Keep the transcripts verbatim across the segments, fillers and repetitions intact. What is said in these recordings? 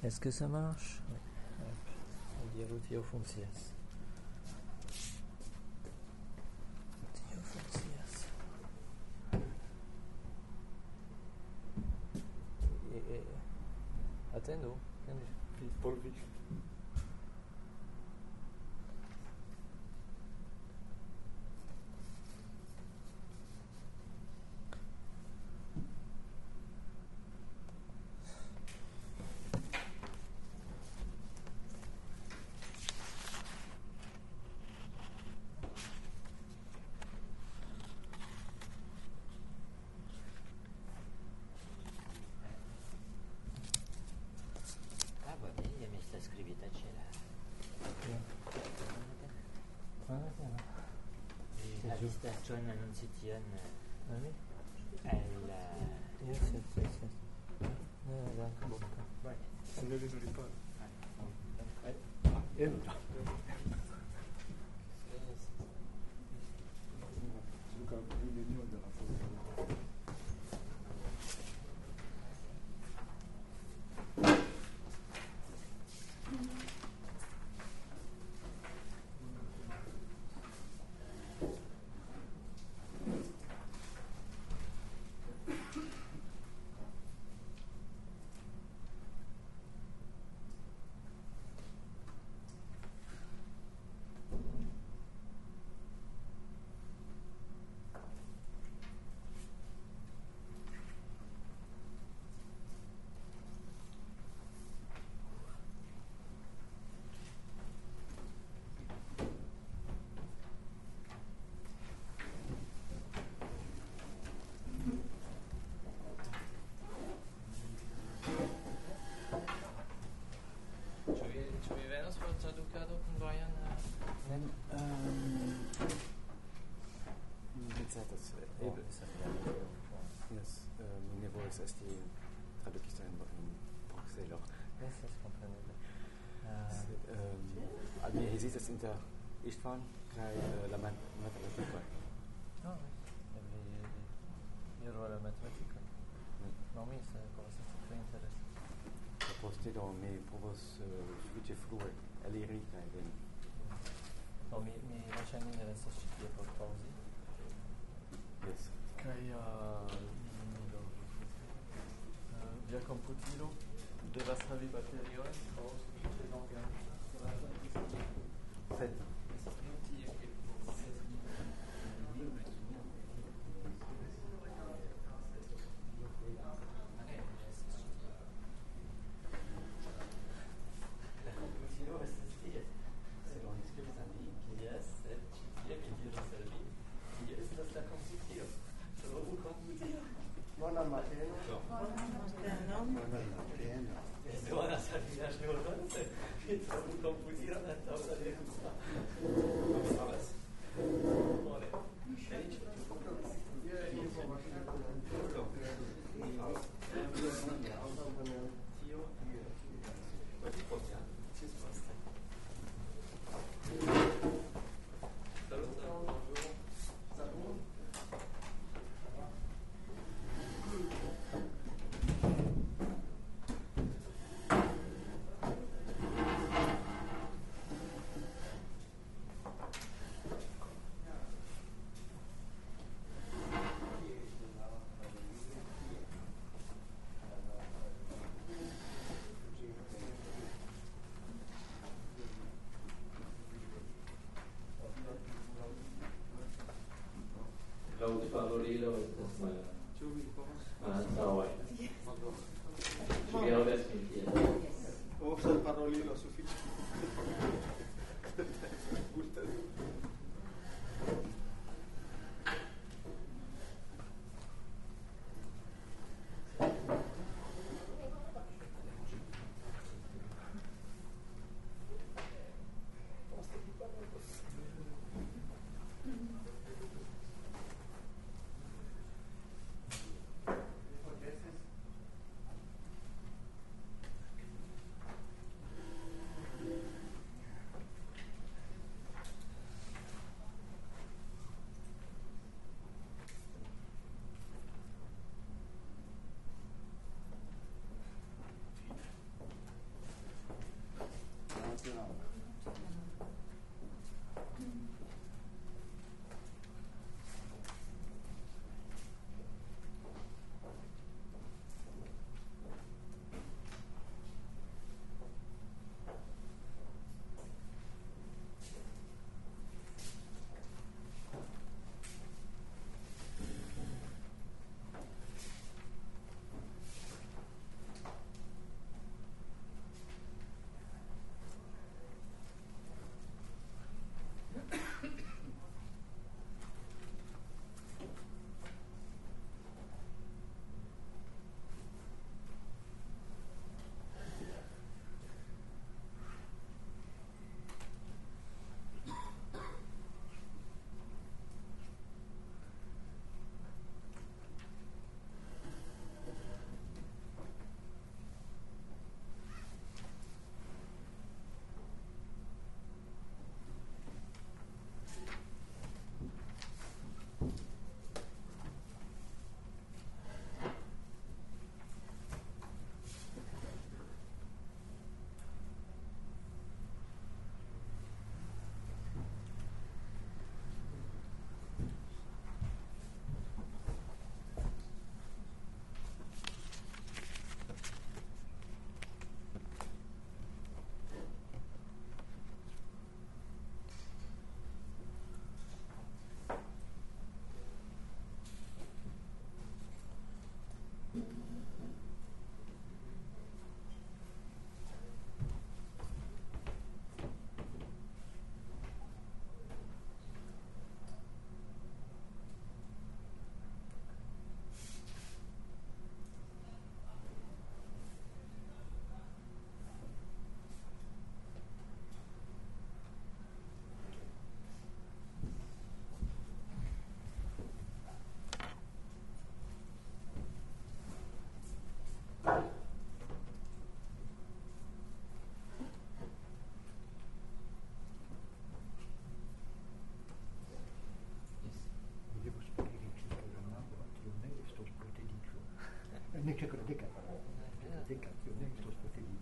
Est-ce que ça marche? Oui. Hop. Dire Tio Foncias. Tio Foncias. E, e, attendo? Polvich. La stazione Annunziazione è il... Yes, yes, yes, yes. No, danke, Bunker. Right. Se ne vedo riparo. Ah, Eh, Sogar Millionen della foto. Ĉu vi venos por tradukado kun Brian? Nein, ähm, mi certas eble sed yes, mi ne volas esti tradukisto en Brukselo. Yes, yes, kompreneble. Sed um, mi hezitas inter Istvan kaj la matematikoj. Ah, eble iru al la matematikoj. No, mi se povas esti tre interesa. Poste do mi povas sufiĉe frue eliri kaj veni. No, mi mi verŝajne ne restas ĉi tie por paŭzi. Yes. Kaj uh, via komputilo devas havi bateriojn por sufiĉe longan duraton. Sed Estas nur tie ke Buona mattina. Buona mattina. buona salita giornate e trovo un computino a tavola di russa. Buone. Laut parolilo estas malantaŭaj. Ĉu vi aŭdas min tie? Ovsa parolilo sufiĉe. c'è quello deca, deca, io non sto aspettando.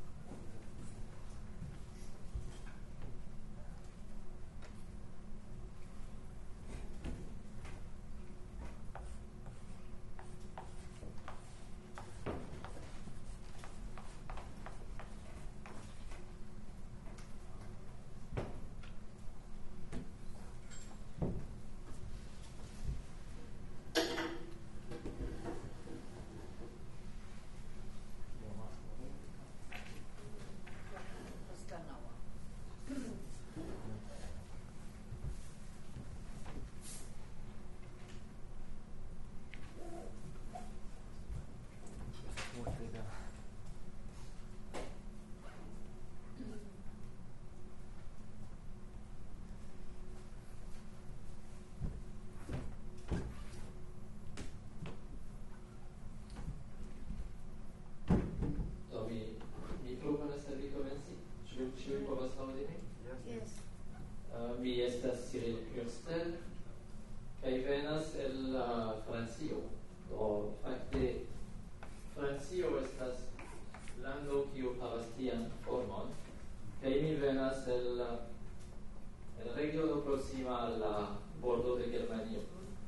Ĉiuj povas aŭdi min? Yes. Uh, mi estas Cyril Kürstel kaj venas el uh, Francio. Do fakte Francio estas lando kiu havas tian formon kaj mi venas el uh, el regiono proksima al la bordo de Germanio.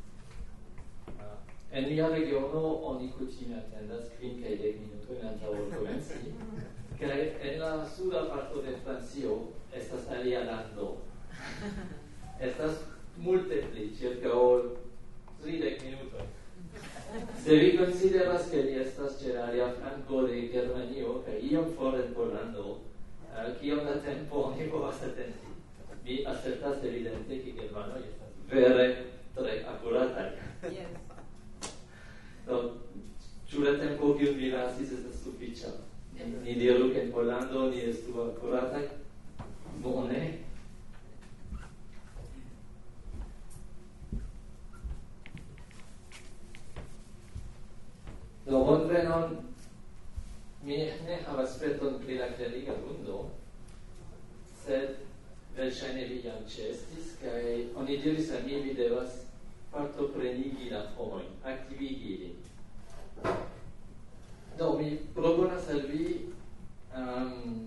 Uh, en mia regiono oni kutime atendas kvin kaj dek minutojn antaŭ ol komenci. Kaj en la suda parto de Francio estas alia lando. Estas multe pli, circa tridek minutoj. Se vi konsideras ke li estas ĉe la alia flanko de Germanio kaj iom for en Pollando, uh, kiom da tempo oni povas atendi? Mi asertas evidente ke germanoj estas vere tre akurataj. Yes. Do, ĉu la tempo kiun vi lasis estas sufiĉa? Ni diru che in Pollando ni estu accurata bone. Do bonvenon, mi ne havas sperton pri la kleriga lundo, sed verŝajne vi jam ĉeestis kaj oni diris al mi vi devas partoprenigi la homojn, aktivigi ilin. Do, mi proponas al vi um,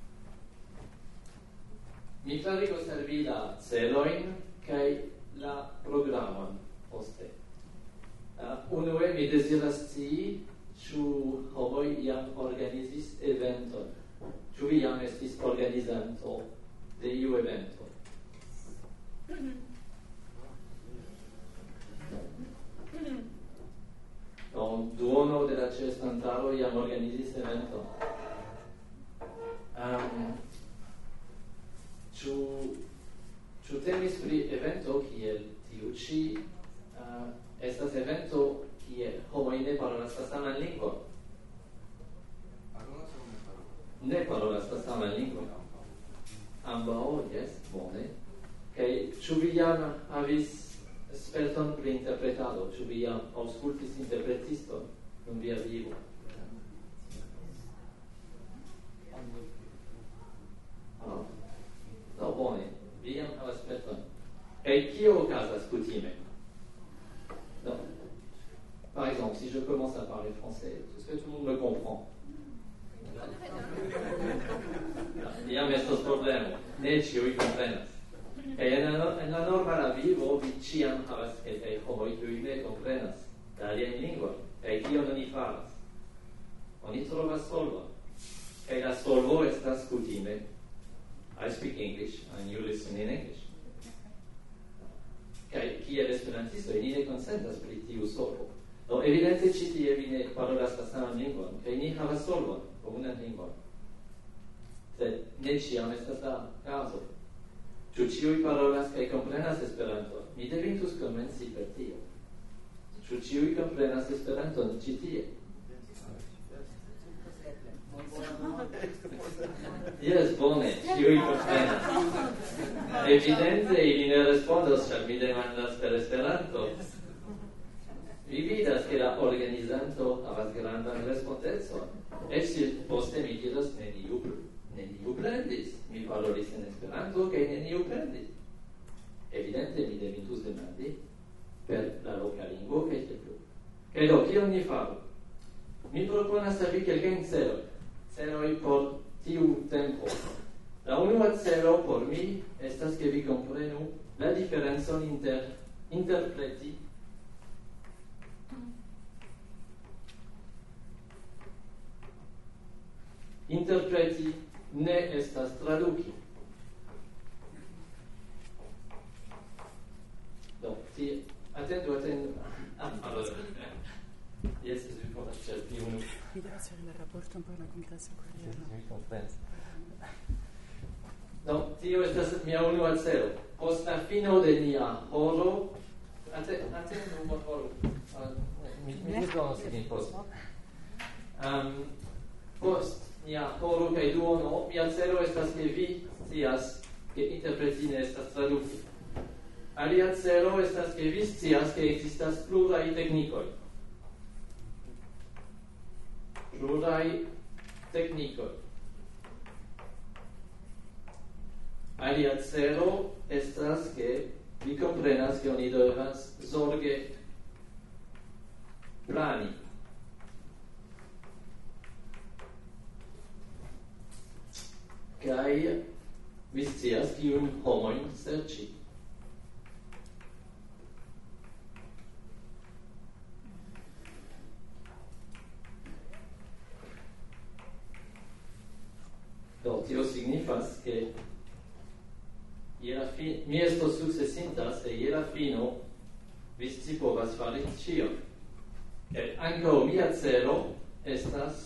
mi klarigos al vi la celojn kaj la programon poste. Uh, unue mi deziras scii ĉu homoj jam organizis eventon. Ĉu vi jam estis organizanto de iu evento? No, duono de la ĉeestantaro jam organizis eventon. Um, ĉu ĉu temis pri evento kiel tiu ĉi? Uh, estas evento kie homoj ne parolas la saman lingvon. Ne parolas la saman lingvon. Ambaŭ, jes, bone. Kaj ĉu vi jam havis sperton pri interpretado? Ĉu vi jam aŭskultis interpretiston dum via vivo? Oh. No, bone. Vi jam havas sperton. Kaj kio okazas kutime? Non. Par exemple, si je commence à parler français, est-ce que tout le monde me comprend? Il y a estos problemo. Ne ĉiuj komprenas. Kaj en la, en la normala vivo vi ĉiam havas kelkaj homoj kiuj ne komprenas la aliajn lingvojn. Kaj kion oni faras? Oni trovas solvon. Kaj la solvo estas kutime I speak English and you listen in English. Kaj kiel esperantisto ni ne konsentas pri tiu solvo. Do evidente ĉi tie vi ne parolas la saman lingvon, kaj ni havas solvon, komunan lingvon. Sed ne ĉiam estas la kazo. Ĉu ĉiuj parolas kaj komprenas Esperanton? Mi devintus komenci per tio. Ĉu ĉiuj komprenas Esperanton ĉi tie? Yes, bone, ĉiuj komprenas. Evidente ili ne respondos, ĉar mi demandas per Esperanto. Vi vidas che la organizanto havas grandan respondecon. Eĉ se poste mi diras neniu neniu plendis. Mi parolis en Esperanto kaj neniu plendis. Evidente mi devintus demandi per la loka lingvo kaj tiel plu. Kaj do kion ni faru? mi proponas al vi kelkajn celoj. Celoj por tiu tempo. La unua celo por mi estas ke vi komprenu la diferencon inter interpreti interpreti ne estas traduki. Do, ti attendu, attendu. Ah, allora. Yes, vi povas certi unu. Mi devas fare il rapporto un po' alla congresso corriera. Mi komprenas. Do, tio estas mia unua celo. Post la fino de nia horo, atte- attendu por horo. Uh, Mi mi disdonos ilin post. Um, post nia horo kaj duono, mia celo estas ke vi scias ke interpreti ne estas traduki. Alia celo estas ke vi scias ke ekzistas pluraj teknikoj. Pluraj teknikoj. Alia celo estas ke vi komprenas ke oni devas zorge plani. Kaj vi scias kiujn homojn serĉi. Do, tio signifas ke je la fi, mi estos successintas e je la fino vi sci povas fari ĉion. Kaj ankaŭ mia celo estas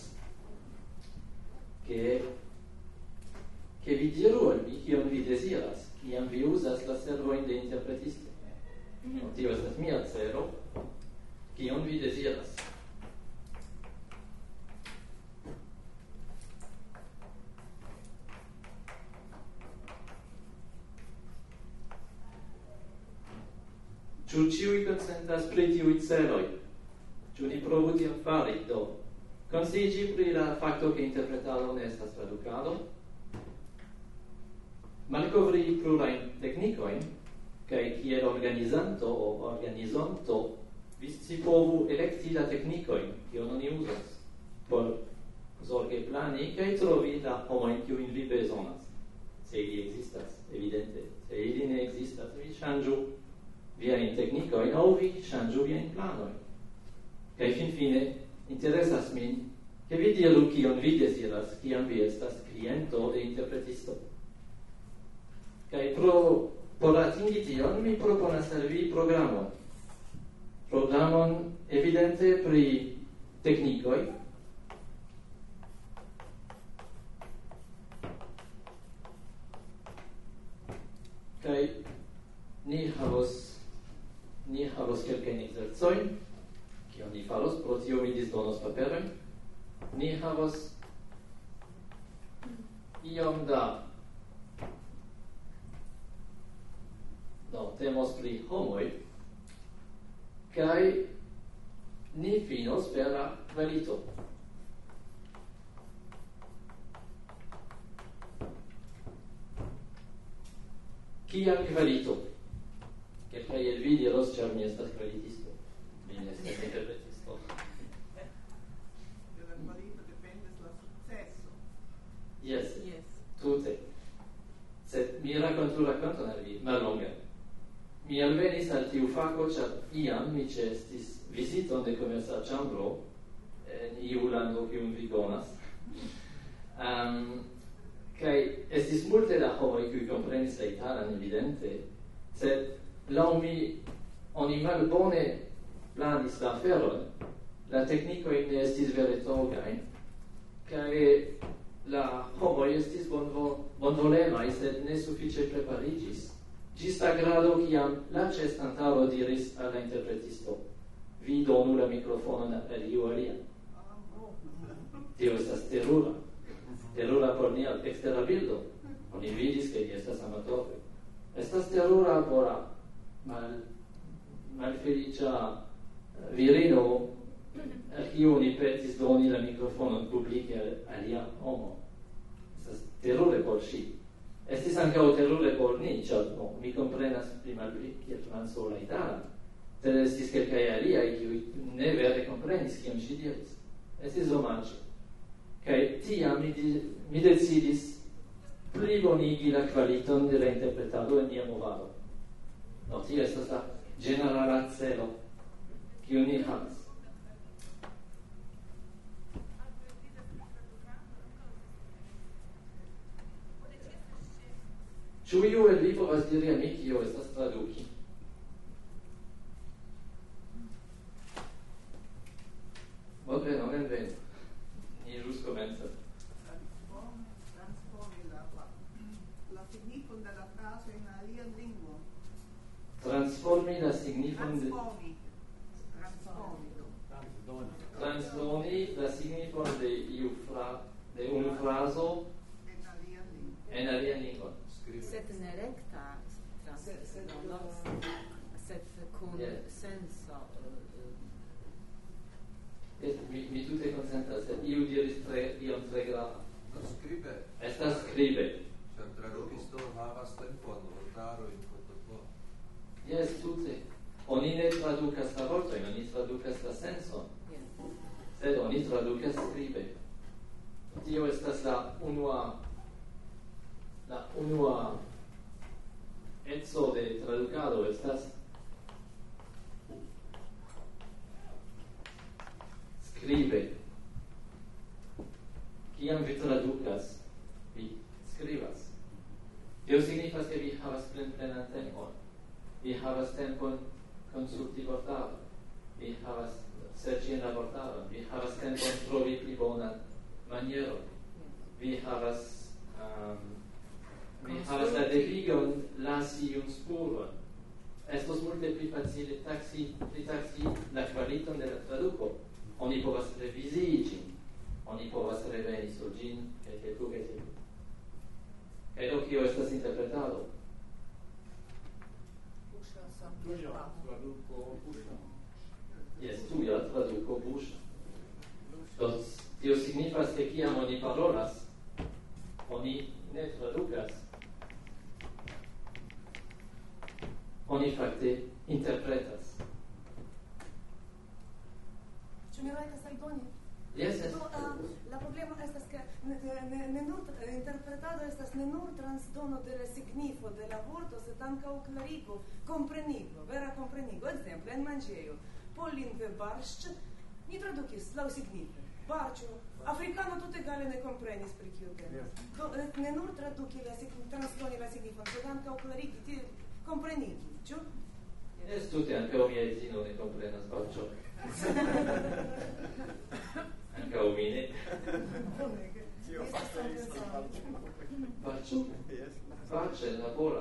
ke che vi diru al mi kion vi desiras, kiam vi uzas la servojn de interpretisto. Mm-hmm. Tio estas mia celo, kion vi desiras. Ĉu ĉiuj konsentas pri tiuj celoj? Ĉu ni provu tion fari? Do, konsigi pri la fakto ke interpretado ne estas tradukado, malkovri plurajn teknikojn, kaj kiel organizanto o organizonto vi scipovu elekti la teknikojn, kion oni uzas, por zorge plani kaj trovi la homojn kiujn vi bezonas. Se ili ekzistas, evidente. Se ili ne ekzistas, vi ŝanĝu viajn teknikojn aŭ vi ŝanĝu viajn planojn. Kaj finfine interesas min, ke vi diru kion vi deziras, kiam vi estas kliento de interpretisto. Kaj pro por atingi tion mi proponas al vi programon. Programon evidente pri teknikoj. Kaj ni havos ni havos kelkajn ekzercojn, kion ni faros, pro tio mi disdonos paperojn. Ni havos iom da No, temos pri homoj, kaj ni finos per la kvalito. Kial kvalito? Kelkaj el vi diros, ĉar mi estas kvalitisto. Mi ne estas interpretisto. De la kvalito dependas la sukceso. Yes, Yes. tute. Sed mi rakontu rakonton al vi, mallonge. Mi alvenis al tiu fako, ĉar iam mi ĉeestis viziton de komerca ĉambro en iu lando kiun vi konas. Um, kaj estis multe da homoj kiuj komprenis la italan evidente, sed laŭ mi oni malbone planis la aferon, la teknikoj ne estis vere taŭgaj, kaj la homoj estis bonvo- bonvolemaj, sed ne sufiĉe prepariĝis. Ĝis la grado kiam la ĉeestantaro diris al la interpretisto: vi donu la mikrofonon al iu alia. Tio estas terura. Terura por nia ekstera bildo. Oni vidis ke li estas amatoroj. Estas terura por la mal malfeliĉa virino al kiu oni petis doni la mikrofonon publike al alia homo. Estas terure por ŝi. Estis ankaŭ terure por ni, ĉar no, mi komprenas pli malpli kiel franco la italan. Sed estis kelkaj aliaj, kiuj ne vere komprenis kion ŝi diris. estis omaĝo. Kaj tiam mi, di, mi decidis plibonigi la kvaliton de la interpretado en mia movado. No, tio estas la ĝenerala celo kiun ni havas. Ĉu iu el vi povas diri al mi kio estas traduki? Bonvenon, envenu. Ni ĵus komencas. Transponi la, la, la signifon de la frazo en alian lingvon. Transformi la signifon de... Transformi. Transformi. Transdoni la signifon de iu fra... de unu frazo En alian lingvon. en alian lingvon. Sed ne rekta transdono, sed kun Yes. senso. Yes, mi, mi tute konsentas, sed iu diris tre, ion tre grava. Scribe, Estas skribe. ĉar tradukisto havas tempon, vortarojn, protokolo. Yes, tute. Oni ne tradukas la vortojn, oni tradukas la senson. Sed oni tradukas skribe. Tio estas la unua la unua etso de tradukado estas skribe. Kiam vi tradukas, vi skribas. Tio signifas ke vi havas plen plenan tempon. Vi havas tempon konsulti vortaron. Vi havas serĉi en la vortaron. Vi havas tempon trovi pli bonan manieron. Vi havas um, vi havas la devigon lasi iun spuron. Estos multe pli facile taksi, pli taksi la kvaliton de la traduko. Oni povas revizii ĝin. Oni povas reveni sur ĝin kaj tiel plu kaj tiel plu. Kaj do kio estas interpretado? Tuja traduko buŝa. Jes, tuja traduko buŝa. Do tio signifas ke kiam oni parolas, oni ne tradukas. Oni fakte interpretas. Ĉu mi rajtas aldoni? Yes, yes. Do, uh, la problemo estas ke ne, ne, ne nur interpretado estas ne nur transdono de la signifo de la vorto, sed ankaŭ klarigo, komprenigo, vera komprenigo. Ekzemple, en manĝejo, pollingve barŝĉ, ni tradukis laŭ signife. Barĉo, afrikano tute egale ne komprenis pri kio temas. Do, ne nur traduki la sign- transdoni la signifon, sed ankaŭ klarigi, ti komprenigi, ĉu? Yes, tute ankaŭ mia edzino ne komprenas barĉo. Ankaŭ mi ne. Tio faris la falĉo. Barĉo? Yes. Face labora.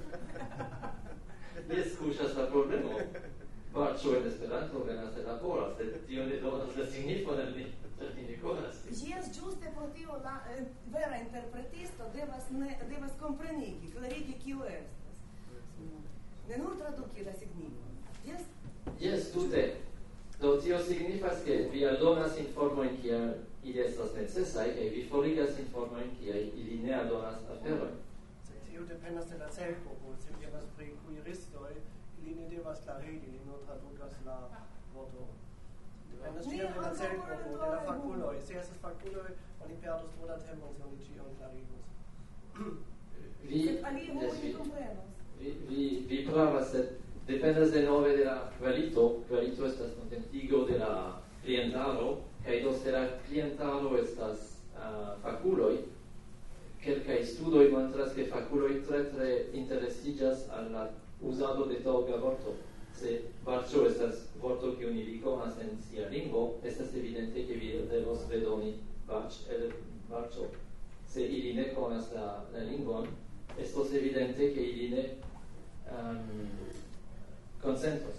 Jes, kuŝas la problemo. Barĉo en Esperanto venas de labora, sed tio ne donas la signifon al ni, ĉar ni ne konas. Jes, ĝuste pro tio la eh, vera interpretisto devas ne, devas komprenigi, klarigi kio estas. Ne nur traduki la signifon. Jes? Yes, tute. Do tio signifas ke vi aldonas informojn kiam ili estas necesaj kaj vi forigas informojn kiam ili ne aldonas aferojn. Tio dependas de la celgrupo. Se devas pri kuiristoj, ili ne devas klarigi, ili nur tradukas la vorto. Dependas Ne, ĉiam de la ankaŭ celgrupo, por de la la fakuloj. Se estas fakuloj, oni perdos tro da tempon, se oni ĉion klarigos. Vi, Sed alie yes, homoj vi, ne komprenos. vi, vi, vi pravas, sed dependas de nove de la kvalito. Kvalito estas kontentigo de la klientaro, kaj do se la klientaro estas uh, fakuloj, kelkaj studoj montras ke fakuloj tre tre interesiĝas al la uzado de taŭga vorto. Se barĉo estas vorto kiun ili konas en sia lingvo, estas evidente ke vi devos redoni barĉ el barĉo. Se ili ne konas la, la lingvon, estos evidente ke ili ne um, consentos.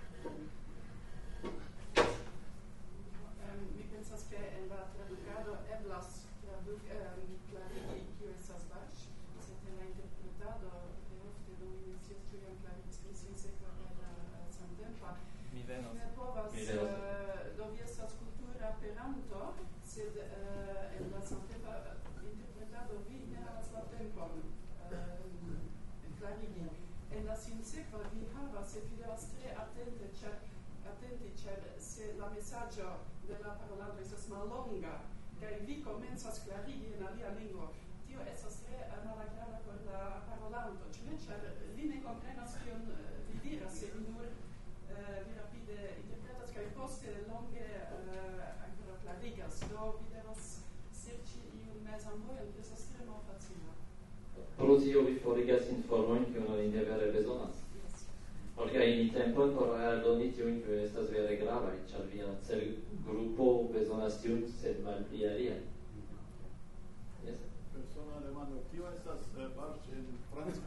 Um, mi pensas ke en la tradukado eblas traduk um, klarigi kio estas varŝ, sed en la interpretado de ofte do mi ne scias ĉu jam klarigis pri sinsekva kaj la uh, samtempa. Mi venos. Ne povas, Mi venos. uh, do vi estas kultura peranto, sed uh, en la samtempa interpretado vi ne havas la tempon uh, klarigi. En la sinsekva vi havas, sed vi devas tre atente, ĉar atenti, ĉar se la mesaĝo de la parolanto estas mallonga, kaj vi komencas klarigi en alia lingvo, tio estas tre malagrabla por la parolanto, ĉu ne? Ĉar li ne komprenas kion uh, vi diras, se vi nur uh, vi rapide interpretas kaj poste longe uh, ancora klarigas, do vi devas serĉi iun mezan vojon, tio estas tre malfacila. Pro tio vi forigas informojn, kiujn oni ne vere bezonas. Organizi tempon por aldoni tiujn, kiuj estas vere gravaj, ĉar via celgrupo bezonas tiujn, sed malpli aliajn. Yes? Persona demando, kio estas eh, barĉ en Franca?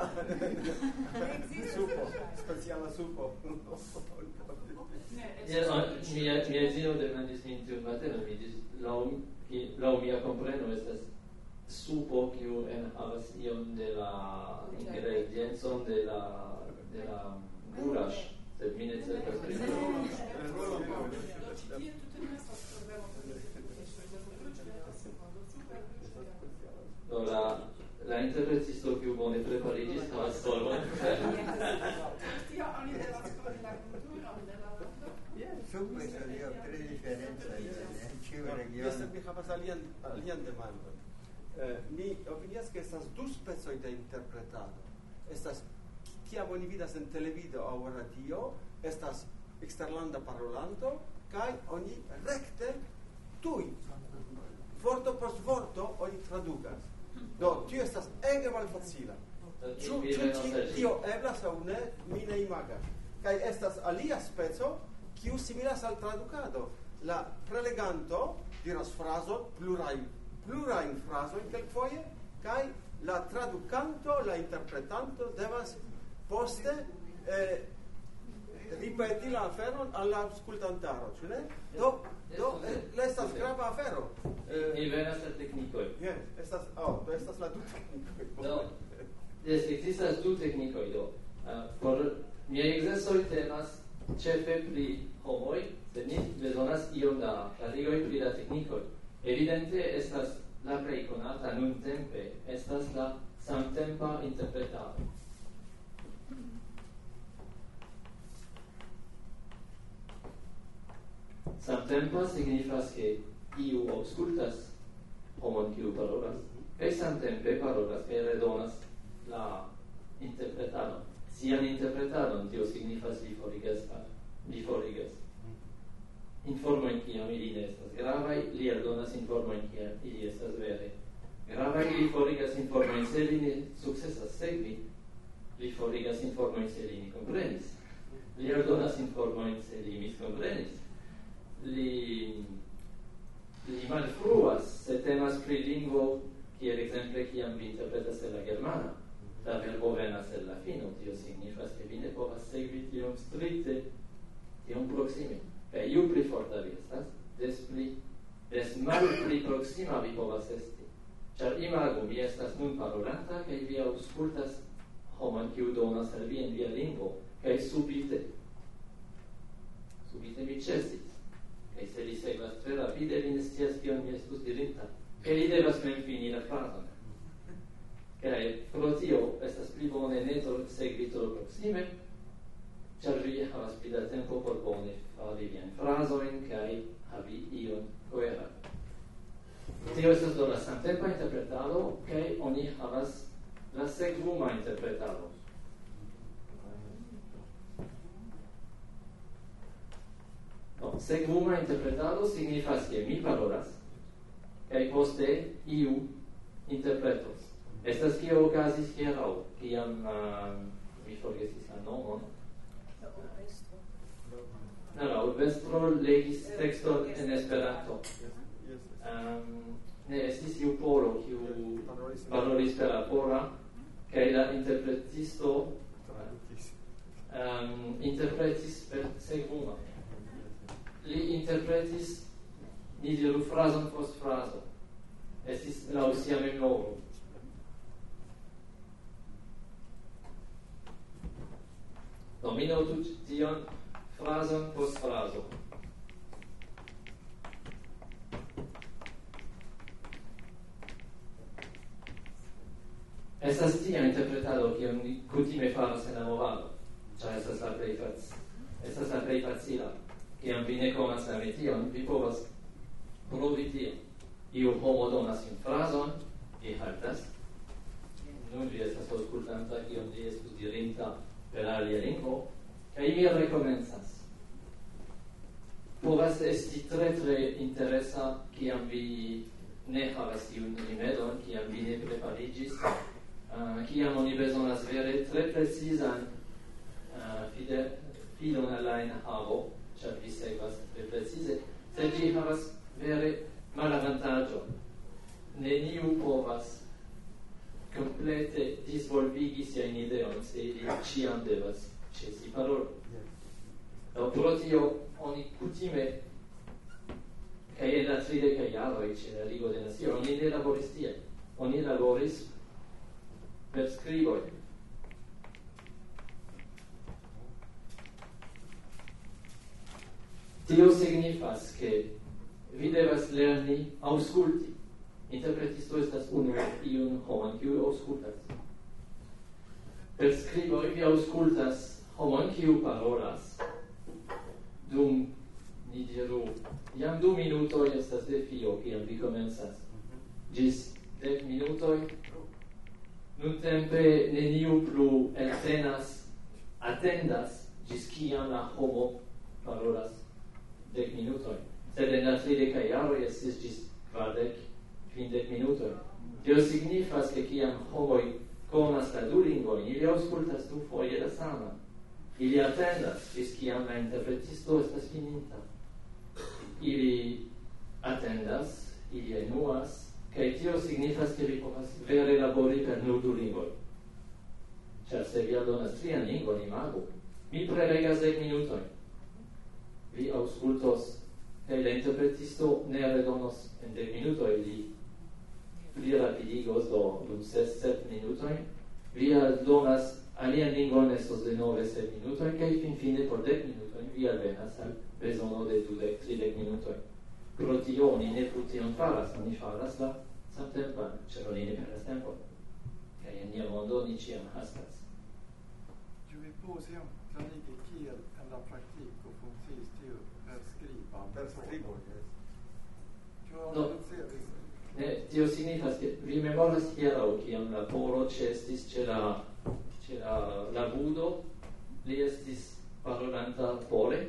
Supo, speciala supo. Yes, mia mia edzino demandis min tiun matenon, mi dis, laŭ laŭ mia kompreno estas supo kiu enhavas ion de la ingrediencon de la de la gulasch, sed mi ne certas pri tio. Do la la interpretisto kiu bone prepariĝis havas solvon. Tio oni devas koni la kulturon de la lando. Supre io tre differenze en ĉiu regiono. Jes, mi havas alian alian demandon. Mi opinias ke estas du specoj de interpretado. Estas kiam oni vidas en televido aŭ radio, estas eksterlanda parolanto kaj oni rekte tuj vorto post vorto oni tradukas. Do tio estas ege malfacila. Ĉu tio eblas aŭ ne, mi ne imagas. Kaj estas alia speco kiu similas al tradukado. La preleganto diras frazon, plurajn plurajn frazojn kelkfoje, kaj la tradukanto, la interpretanto devas poste eh, ripeti la aferon al la aŭskultantaro, ĉu ne? Do, do eh, estas grava afero. Mi venas el teknikoj. Jes, estas, oh, do estas la du teknikoj. Do, yes, ekzistas du teknikoj, do. Uh, por miaj ekzercoj temas ĉefe pri homoj, sed ni bezonas iom da klarigoj pri la teknikoj. Evidente estas la plej konata nuntempe estas la samtempa interpretado. Samtempa signifas ke iu aŭskultas homon kiu parolas, kaj samtempe parolas kaj redonas la interpretadon. Sian interpretadon, tio signifas li forigas li forigas informojn kiam ili ne estas gravaj, li eldonas informojn kiam ili estas vere gravaj, li forigas informojn se li ne sukcesas sekvi, li forigas informojn se li ne komprenis, li eldonas informojn se li miskomprenis, li li malfruas se temas pri lingvo, kiel ekzemple kiam vi interpretas el la germana, la verbo venas el la fino, tio signifas ke vi ne povas sekvi tiom strikte, tiom proksime. Kaj iu pli forta vi estas, des pli, des malpli proksima vi povas esti. Ĉar imagu, mi estas nun parolanta, kaj vi aŭskultas homon kiu donas al vi en via lingvo, kaj subite, subite mi ĉesis. Kaj se li sekvas tre rapide, li ne scias kion mi estus dirinta, kaj li devas mem fini la frazon. Kaj pro tio estas pli bone ne sekvi tro proksime, ĉar vi havas pli da tempo por bone fari viajn frazojn kaj havi ion koheran. Tio estas do la samtempa interpretado, kaj oni havas la sekvuma interpretado. No, sekvuma interpretado signifas ke mi parolas kaj poste iu interpretos. Estas kio okazis hieraŭ, kiam uh, mi forgesis la nomon. No, la urbestro legis tekston en Esperanto. Um, ne estis iu polo kiu parolis per la pola, kaj la interpretisto um, interpretis per sekvuma. Li interpretis, ni diru frazon post frazo. Estis laŭ sia memoro. Do mi notu tion frazon post frazo. Estas tia interpretado kion ni kutime faras en la movado, ĉar estas la plej fac- estas la plej facila. kiam vi ne konas la metion, vi povas provi tie. Iu homo donas in frazon, vi haltas. Nun vi estas aŭskultanta kion li estus dirinta per alia lingvo, kaj mi rekomencas. Povas esti tre tre interesa kiam vi ne havas tiun rimedon, kiam vi ne prepariĝis, uh, kiam oni bezonas vere tre precizan uh, fide, fidon al la enhavo, ĉar vi sekvas tre precize, sed vi havas vere malavantaĝon. Neniu povas komplete disvolvigi siajn ideojn, se ili ĉiam devas ĉesi paroli. Do pro tio oni kutime kaj en la tridekaj jaroj ĉe la Ligo de Nacioj oni ne laboris tiel. Oni laboris per skriboj. Tio signifas ke vi devas lerni aŭskulti. Interpretisto estas unu iun homon kiu aŭskultas. Per skriboj vi aŭskultas homon kiu parolas. Dum, ni diru, jam du minutoj estas defio, kiam vi komencas. Ĝis dek minutoj. Nuntempe neniu plu eltenas, atendas, ĝis kiam la homo parolas dek minutoj. Sed en la tridekaj jaroj estis ĝis kvardek, kvindek minutoj. Tio signifas, ke kiam homoj konas la du lingvojn, ili aŭskultas dufoje la saman. Ili atendas, ĝis kiam la interpretisto estas fininta. Ili atendas, ili enuas, kaj tio signifas, ke vi povas vere labori per nur du lingvoj. Ĉar se vi aldonas trian lingvon, imagu, mi prelegas dek minutoj. Vi aŭskultos, kaj la interpretisto ne redonos en dek minutoj, li pli rapidigos do dum ses sep minutoj. Vi aldonas alian lingvon estos de nove sep minutoj, kaj finfine por dek minutoj vi alvenas al bezono de dudek tridek minutoj. Pro tio oni ne plu tion faras, oni faras la samtempan, ĉar oni ne perdas tempon. Kaj en nia mondo ni ĉiam hastas. Ĉu vi povas iom klarigi kiel en la praktiko funkciis tiu perskriba? Perskribo, jes. Ĉu oni ricevis? Ne, tio signifas ke vi memoras hieraŭ, kiam la polo ĉeestis ĉe la ĉe la labudo, li estis parolanta pole.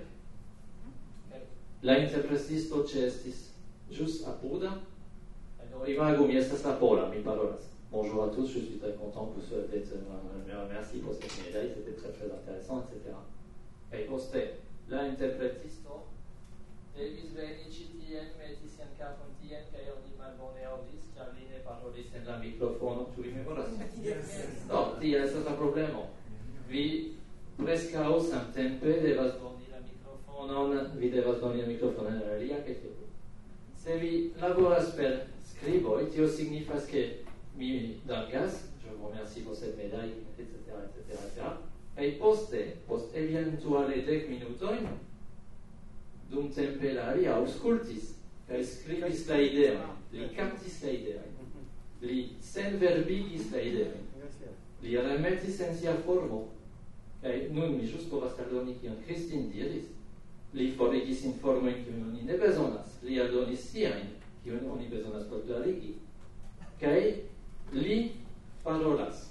La interpretisto ĉeestis ĵus apuda. Do imagu, mi estas la pola, mi parolas. Bonjour à tous, je suis très content que vous soyez euh, merci pour cette médaille, c'était très très intéressant, et cetera. Et poste, la interpretisto devis veni ĉi tien, metis sian kapon tien, kaj oni malbone aŭdis, ĉar li ne parolis en la mikrofono. Ĉu vi memoras? Do, tia estas la problemo. Vi preskaŭ samtempe devas doni la mikrofonon, vi devas doni la mikrofonon al alia, kaj tio. Se vi laboras per skriboj, tio signifas ke mi dankas, je vous remercie pour cette médaille, et cetera, et cetera, et cetera. Kaj poste, post eventuale dek minutojn, dum tempe la alia aŭskultis kaj skribis la ideojn, li kaptis la ideojn, li senverbigis la ideojn, li remetis en sia formo, kaj nun mi ĵus povas aldoni kion Kristin diris, li forigis informojn kiujn oni ne bezonas, li aldonis siajn, kiujn oni bezonas por klarigi, kaj li parolas.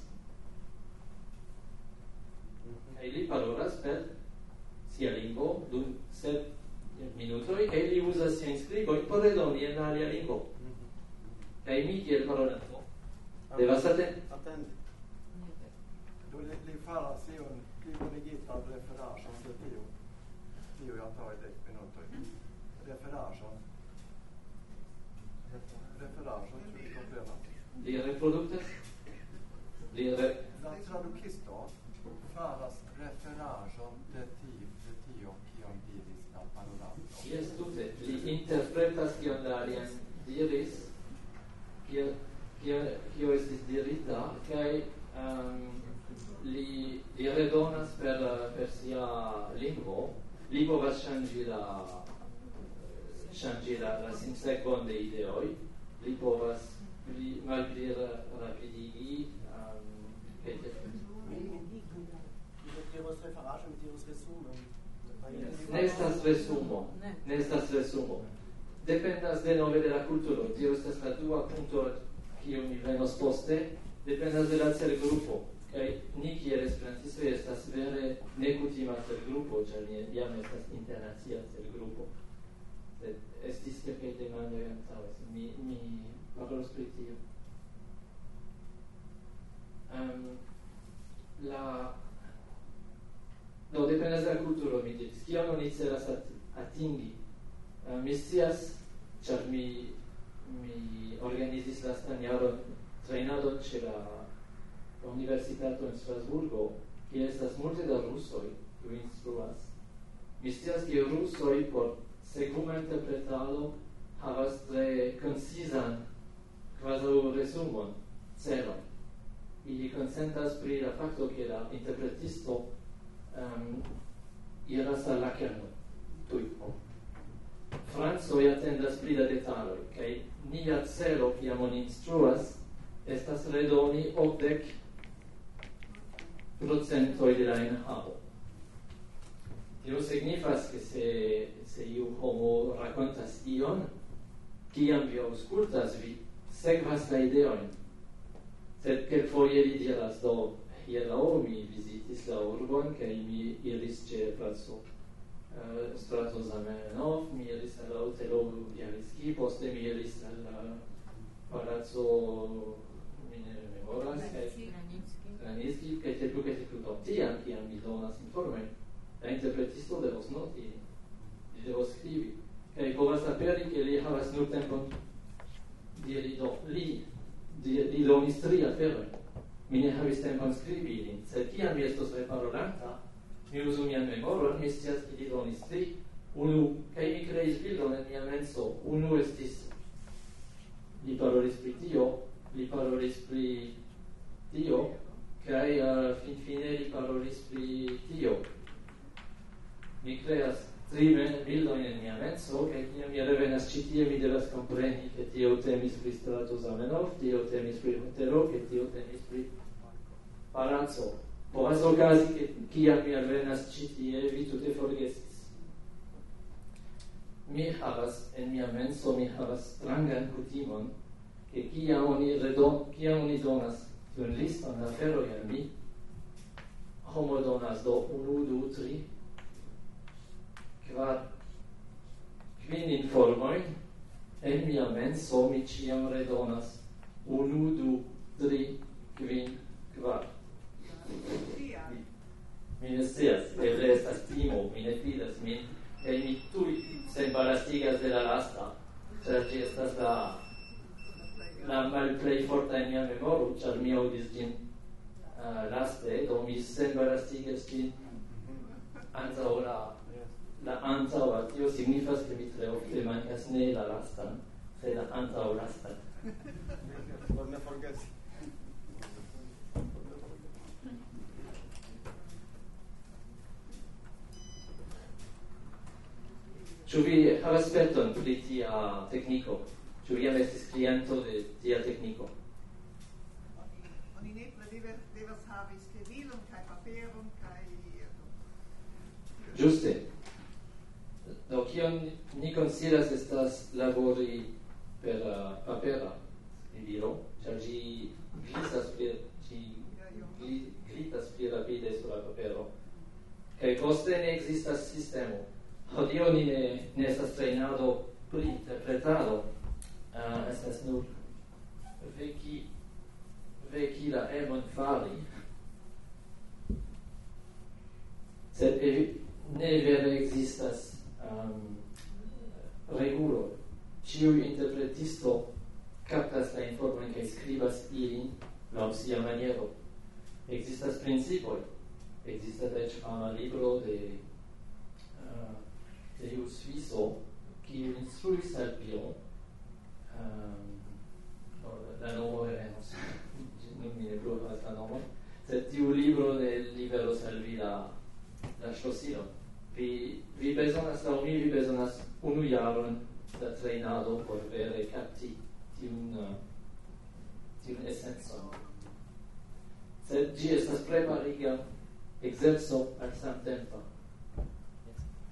Kaj li parolas per sia lingvo dum sep minutoj, kaj li uzas siajn skribojn por redoni en la alia lingvo. Kaj mi kiel parolanto devas atendi. Do li, li faras iun plibonigitan referaĵon de tio. Tio jag tar i dek minutoj. Referaĵon. Referaĵon, ĉu vi komprenas? Li reproduktas? Li re... La tradukisto faras referaĵon de tio, de tio, kion diris la parolanto. Jes, tute. Li interpretas kion la alian diris, kio, kio, kio estis dirita, kaj um, li, li redonas per, per sia lingvo. Li povas ŝanĝi la ŝanĝi la, la sinsekvon de ideoj. Li povas pli, malpli rapidigi um, mit Ihres Referat und mit Ihres Resum Ne estas resumo, ne estas resumo. Dependas de nove de la culturo, tio estas la dua punto kiu mi venos poste, dependas de la celgrupo, kaj ni kiel esperantistoj estas vere nekutima celgrupo, ĉar ni jam estas internacia celgrupo. Sed estis kelkaj demandoj antaŭe, mi mi parolos pri tio. Um, la do dependas de la culturo, mi diris, kion oni celas atingi. Uh, mi scias, ĉar mi mi organizis lastan jaron trejnadon ĉe la universitato en Strasburgo, kie estas multe da rusoj, kiuj instruas. Mi scias, ke rusoj por sekuma interpretado havas tre koncizan kvazaŭ resumon, celon. Ili konsentas pri la fakto, ke la interpretisto um, iras al la kerno, tuj. Francoj atendas pri la detaloj, kaj nia celo, kiam oni instruas, estas redoni okdek procentoj de la enhavo. Tio signifas, ke se, se iu homo rakontas ion, kiam vi aŭskultas, vi sekvas la ideojn. Sed kelkfoje li diras, do, hieraŭ mi vizitis la urbon, kaj mi iris ĉe placo uh, Strato Zamenhof, mi iris al la hotelo Bialiski, poste mi iris al la palazzo, mi ne memoras, kaj Granitzky, kaj te plu kaj te plu. Do tiam, kiam mi donas informojn, la interpretisto devos noti, li devos skribi, kaj povas aperi, ke li havas nur tempon diri, do, li li donis tri aferojn. Mi ne havis tempon skribi ilin, sed kiam mi estos reparolanta, mi uzu mian memoron, mi scias, ke li donis tri. Unu, kaj mi kreis bildon en mia menso, unu estis, li parolis pri tio, li parolis pri tio, kaj uh, fin fine li parolis pri tio. Mi kreas tri bildojn en mia menso, kaj kiam mi revenas ĉi tie, mi devas kompreni, ke tio temis pri Strato Zamenhof, tio temis pri hotelo, ke tio temis pri palazzo. Povas okazi, ke kiam mi revenas ĉi tie, vi tute forgesis. Mi havas en mia menso, mi havas strangan kutimon, ke kiam oni redon, kiam oni donas tiun liston da aferoj al mi, homo donas do unu, du, tri, kvar, kvin informojn, en mia menso mi ĉiam redonas unu, du, tri, kvin, kvar. Mi ne scias, eble estas timo, mi ne fidas min, kaj mi tuj senbarastigas de la lasta, ĉar ĝi estas la la malplej forta en mia memoro, ĉar mi aŭdis ĝin uh, laste, do mi senbarastigas ĝin antaŭ la la antaŭa. Tio signifas, ke mi tre ofte mankas ne la lastan, sed la antaŭlastan. Por ne forgesi. Ĉu vi havas sperton pri tia tekniko? Ĉu vi jam estis kliento de tia tekniko? Oni nepre devas havi skribilon kaj paperon kaj ĝuste. Do kion ni konsideras estas labori per uh, papera skribilo, ĉar ĝi glisas pli ĝi glitas pli rapide sur la papero, kaj poste ne ekzistas sistemo. Hodiaŭ ni ne, ne estas trejnado pri interpretado, uh, estas nur veki veki la emon fari. Sed ne vere ekzistas um, regulo. Ĉiu interpretisto kaptas la informojn kaj skribas ilin laŭ sia maniero. Ekzistas principoj. Ekzistas eĉ fama libro de uh, de iu Sviso, kiu instruis al Bion, um, la nomo revenos, nun mi ne plu havas la nomon, sed tiu libro ne liveros al vi la la ŝlosilon. Vi, vi bezonas, laŭ mi, vi bezonas unu jaron da trejnado por vere kapti tiun uh, tiun esencon. Sed ĝi estas prepariga ekzerco al samtempa.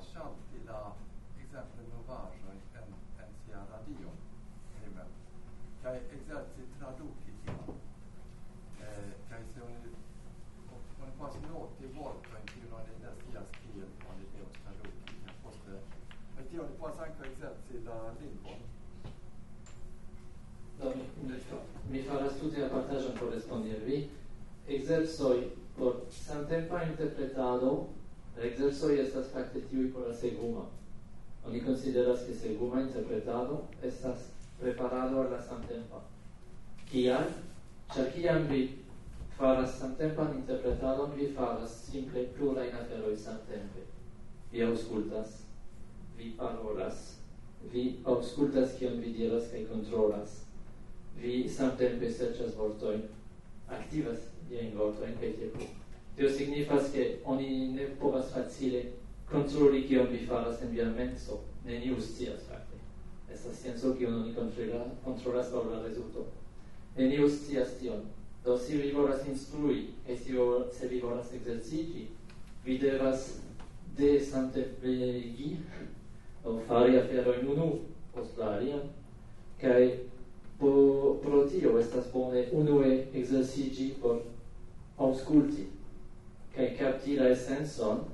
scelti la exemple novaĵoj en en sia radio hejmen kaj ekzerci traduki tion eh, kaj se oni oni povas noti vortojn kiujn oni ne scias kiel oni devas traduki kaj poste kaj tion oni povas ankaŭ ekzerci la lingvon. Do, mi, mi faras tute apartaĵon por respondi al vi. Exerzoj por samtempa interpretado, exerzoj estas fakte tiuj por la seguma. Oni consideras que seguma interpretado estas preparado a la samtempa. Kial? Ĉar kiam vi faras samtempan interpretadon, vi faras simple plurajn aferojn samtempe. Vi aŭskultas, vi parolas, vi aŭskultas kion vi diras kaj kontrolas. Vi samtempe serĉas vortojn, aktivas viajn vortojn kaj tiel plu. Tio signifas ke oni ne povas facile kontroli kion vi faras en via menso. Neniu scias fakte. Estas scienco kiun oni kontrolas, kontrolas laŭ la rezulto. Neniu scias tion. Do se vi volas instrui kaj se vi volas ekzerciĝi, vi devas de samtempegi aŭ fari aferojn unu post la alian kaj Po, pro tio estas bone unue exercigi por aŭskulti kaj kapti la esencon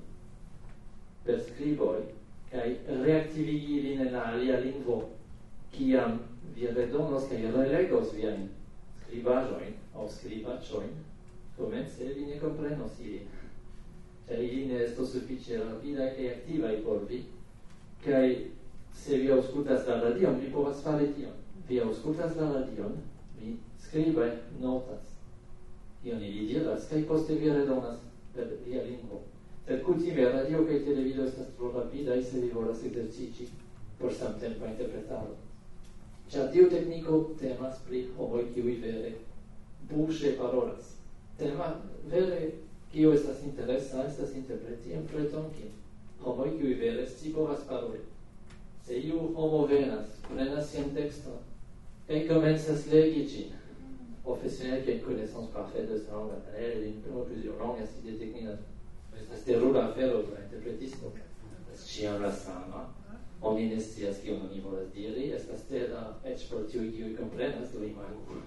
per skriboj kaj reaktivigi ilin en la alia lingvo kiam vi redonos kaj relegos viajn skribaĵojn aŭ skribaĉojn. Komence vi ne komprenos ilin, ĉar ili ne estos sufiĉe rapidaj kaj aktivaj por vi, kaj se vi aŭskultas la radion, vi povas fari tion. Vi aŭskultas la radion, vi skribe notas kion ili diras, kaj poste vi redonas per via lingvo. Sed kutime radio kaj televido estas tro rapidaj se vi volas ekzerciĝi por samtempa interpretado. Ĉar tiu tekniko temas pri homoj kiuj vere buŝe parolas. Tema vere kio estas interesa estas interpreti en fretonkin. Homoj kiuj vere scipovas paroli. Se iu homo venas, prenas sian tekston, et commences legi ĝin. Professionnels qui ont une connaissance parfaite de sa langue maternelle, une ou plusieurs langues, ainsi des techniques. Estas terura afero por la interpretisto. Estas ĉiam la sama. Oni ne scias kion oni volas diri. Estas tera eĉ por tiuj kiuj komprenas, do imagu.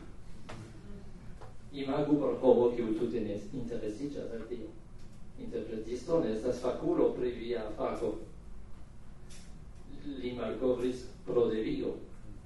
Imagu por homo kiu tute ne interesiĝas al tio. Interpretisto ne estas fakulo pri via fako. Li malkovris pro devigo.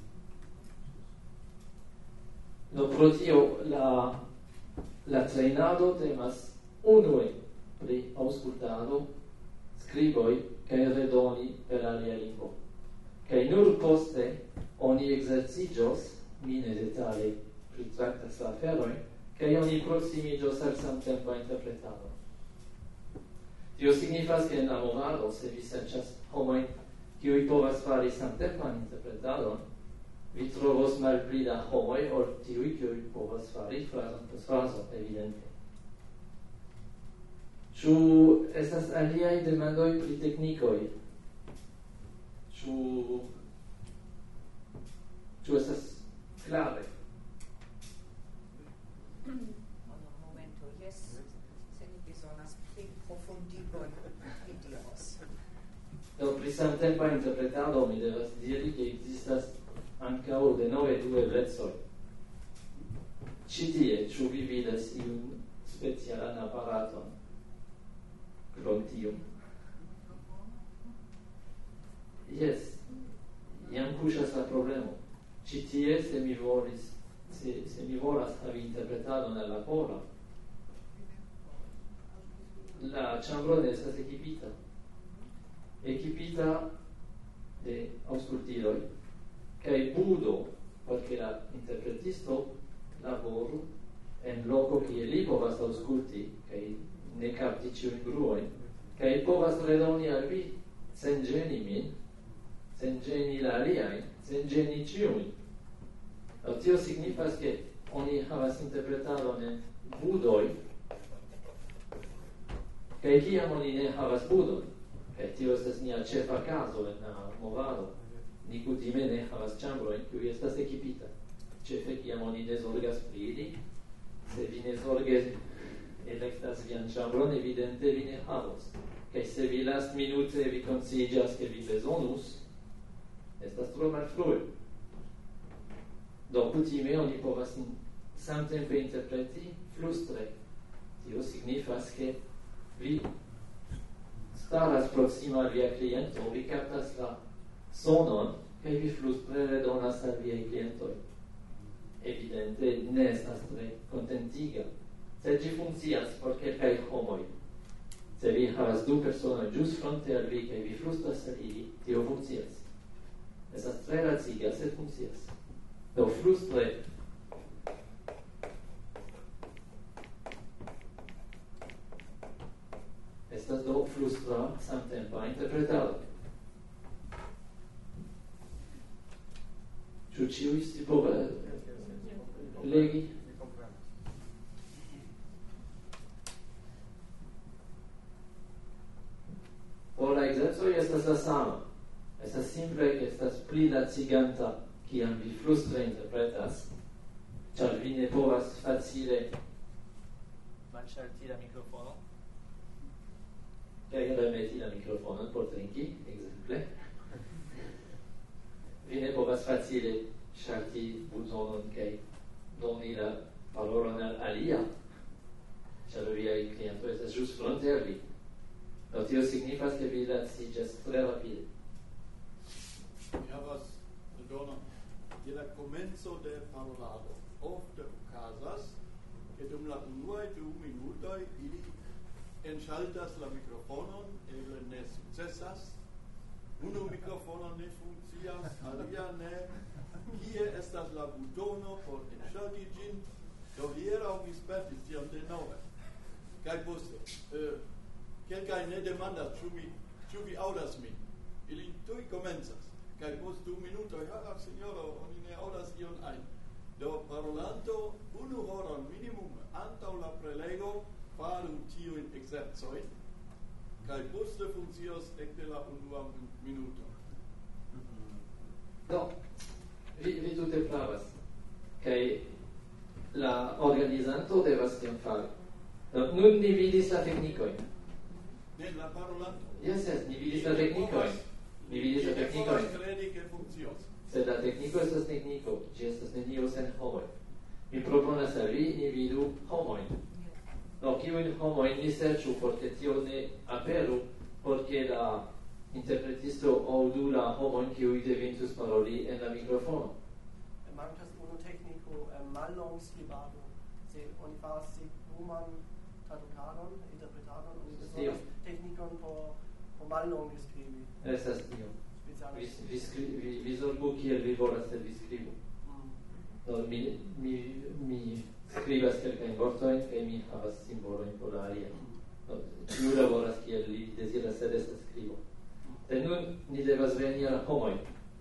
No pro tio la la treinado temas unue pri aŭskultado, skriboj kaj redoni per alia lingvo. Kaj nur poste oni ekzerciĝos, mi ne detale pritraktas la aferojn, kaj oni proksimiĝos al samtempa interpretado. Tio signifas ke en la movado, se vi serĉas homojn kiuj povas fari samtempan interpretadon, vi trovos malpli da homoj ol tiuj kiuj povas fari frazon post frazo, evidente. Ĉu estas aliaj demandoj pri teknikoj? Ĉu ĉu estas klare? Momento, jes, se ni bezonas pli profundigon, mi diros. Do pri samtempa interpretado mi devas diri ke ekzistas ankaŭ denove du eblecoj. Ĉi tie, ĉu vi vidas iun specialan aparaton krom tiu? Jes, jam kuŝas la problemo. Ĉi tie, se mi volis, se, se mi volas havi interpretadon al la pola, la ĉambro ne estas ekipita. Ekipita de aŭskultiloj kaj budo por ke la interpretisto laboru en loko kie li povas aŭskulti kaj ne kapti ĉiujn bruojn kaj povas redoni al vi sen ĝeni min, sen ĝeni la aliajn, sen ĝeni ĉiujn. Tio signifas ke oni havas interpretadon en budoj kaj kiam oni ne havas budon, kaj tio estas nia ĉefa kazo en la movado, ni kutime ne havas ĉambrojn kiuj estas ekipita. Ĉefe kiam oni ne zorgas pri ili, se vi ne zorge elektas vian ĉambron, evidente vi ne havos. Kaj se vi last minute vi konsciiĝas ke vi bezonus, estas tro malfrue. Do kutime oni povas samtempe interpreti flustre. Tio signifas ke vi staras proxima al via kliento, vi kaptas la sonon, kaj vi flustre redonas al viaj klientoj. Evidente ne estas tre kontentiga, sed ĝi funkcias por kelkaj homoj. Se vi havas du personoj ĵus fronte al vi kaj vi flustras al ili, tio funkcias. Estas tre laciga, sed funkcias. Do flustre estas do flustra samtempa interpretado. Ĉu ĉiuj scipovas legi? Por la ekzercoj estas la sama. Estas simple ke estas pli laciganta kiam vi flustre interpretas, ĉar vi ne povas facile manŝalti la mikrofono kaj remeti la mikrofonon por trinki, ekzemple. Vi ne povas facile ŝalti butonon kaj doni la parolon al alia, ĉar viaj klientoj estas ĵus fronte al vi. Do tio signifas ke vi laciĝas tre rapide. Mi havas donon je la komenco de parolado. Ofte okazas ke dum la unuaj du minutoj ili enŝaltas la mikrofonon, eble ne sukcesas. Unu mikrofono ne funkcias, alia ne. Kie estas la butono por enŝalti ĝin? Do hieraŭ mi spertis tion denove. Kaj poste uh, kelkaj ne demandas, ĉu mi ĉu vi aŭdas min. Ili tuj komencas. Kaj post du minutoj, ah, signoro, oni ne aŭdas ion ajn. Do parolanto unu horon minimum antaŭ la prelego faru tiujn ekzercojn, kaj poste funkcios ekde la unua minuto. Do, vi, vi tute pravas. Kaj la organizanto devas tion fari. Do, nun ni vidis la teknikojn. Ne, la parolanto. Yes, yes, ni vidis la teknikojn. Mi vidis la teknikojn. Kredi ke funkcios. Sed la tekniko estas tekniko, ĝi estas nenio sen homoj. Mi proponas al vi, ni vidu homojn. Do, kiujn homojn ni serĉu, por ke tio ne aperu, por ke la interpretisto aŭdu la homojn, kiuj devintus paroli en la mikrofono. Mankas unu tekniko mallongskribado. Se oni faras seguman tradukadon, interpretadon, oni bezonas teknikon por por mallonge skribi. Estas tio. Vi, vi, vi, vi zorgu kiel vi volas, sed vi skribu. Do, mi, mi, mi skribas kelkajn vortojn kaj mi havas simbolojn por la alia. Do, kiu laboras kiel li deziras, sed estas skribo. Sed nun ni devas veni al homoj.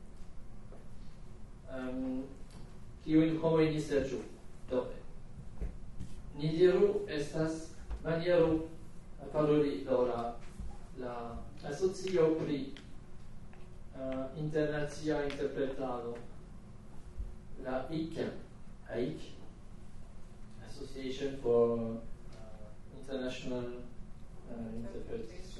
Um, kiujn homoj ni serĉu? Do, ni diru estas maniero paroli do la la asocio pri uh, internacia interpretado, la I C, A I C, Association for uh, International uh, Interpreters.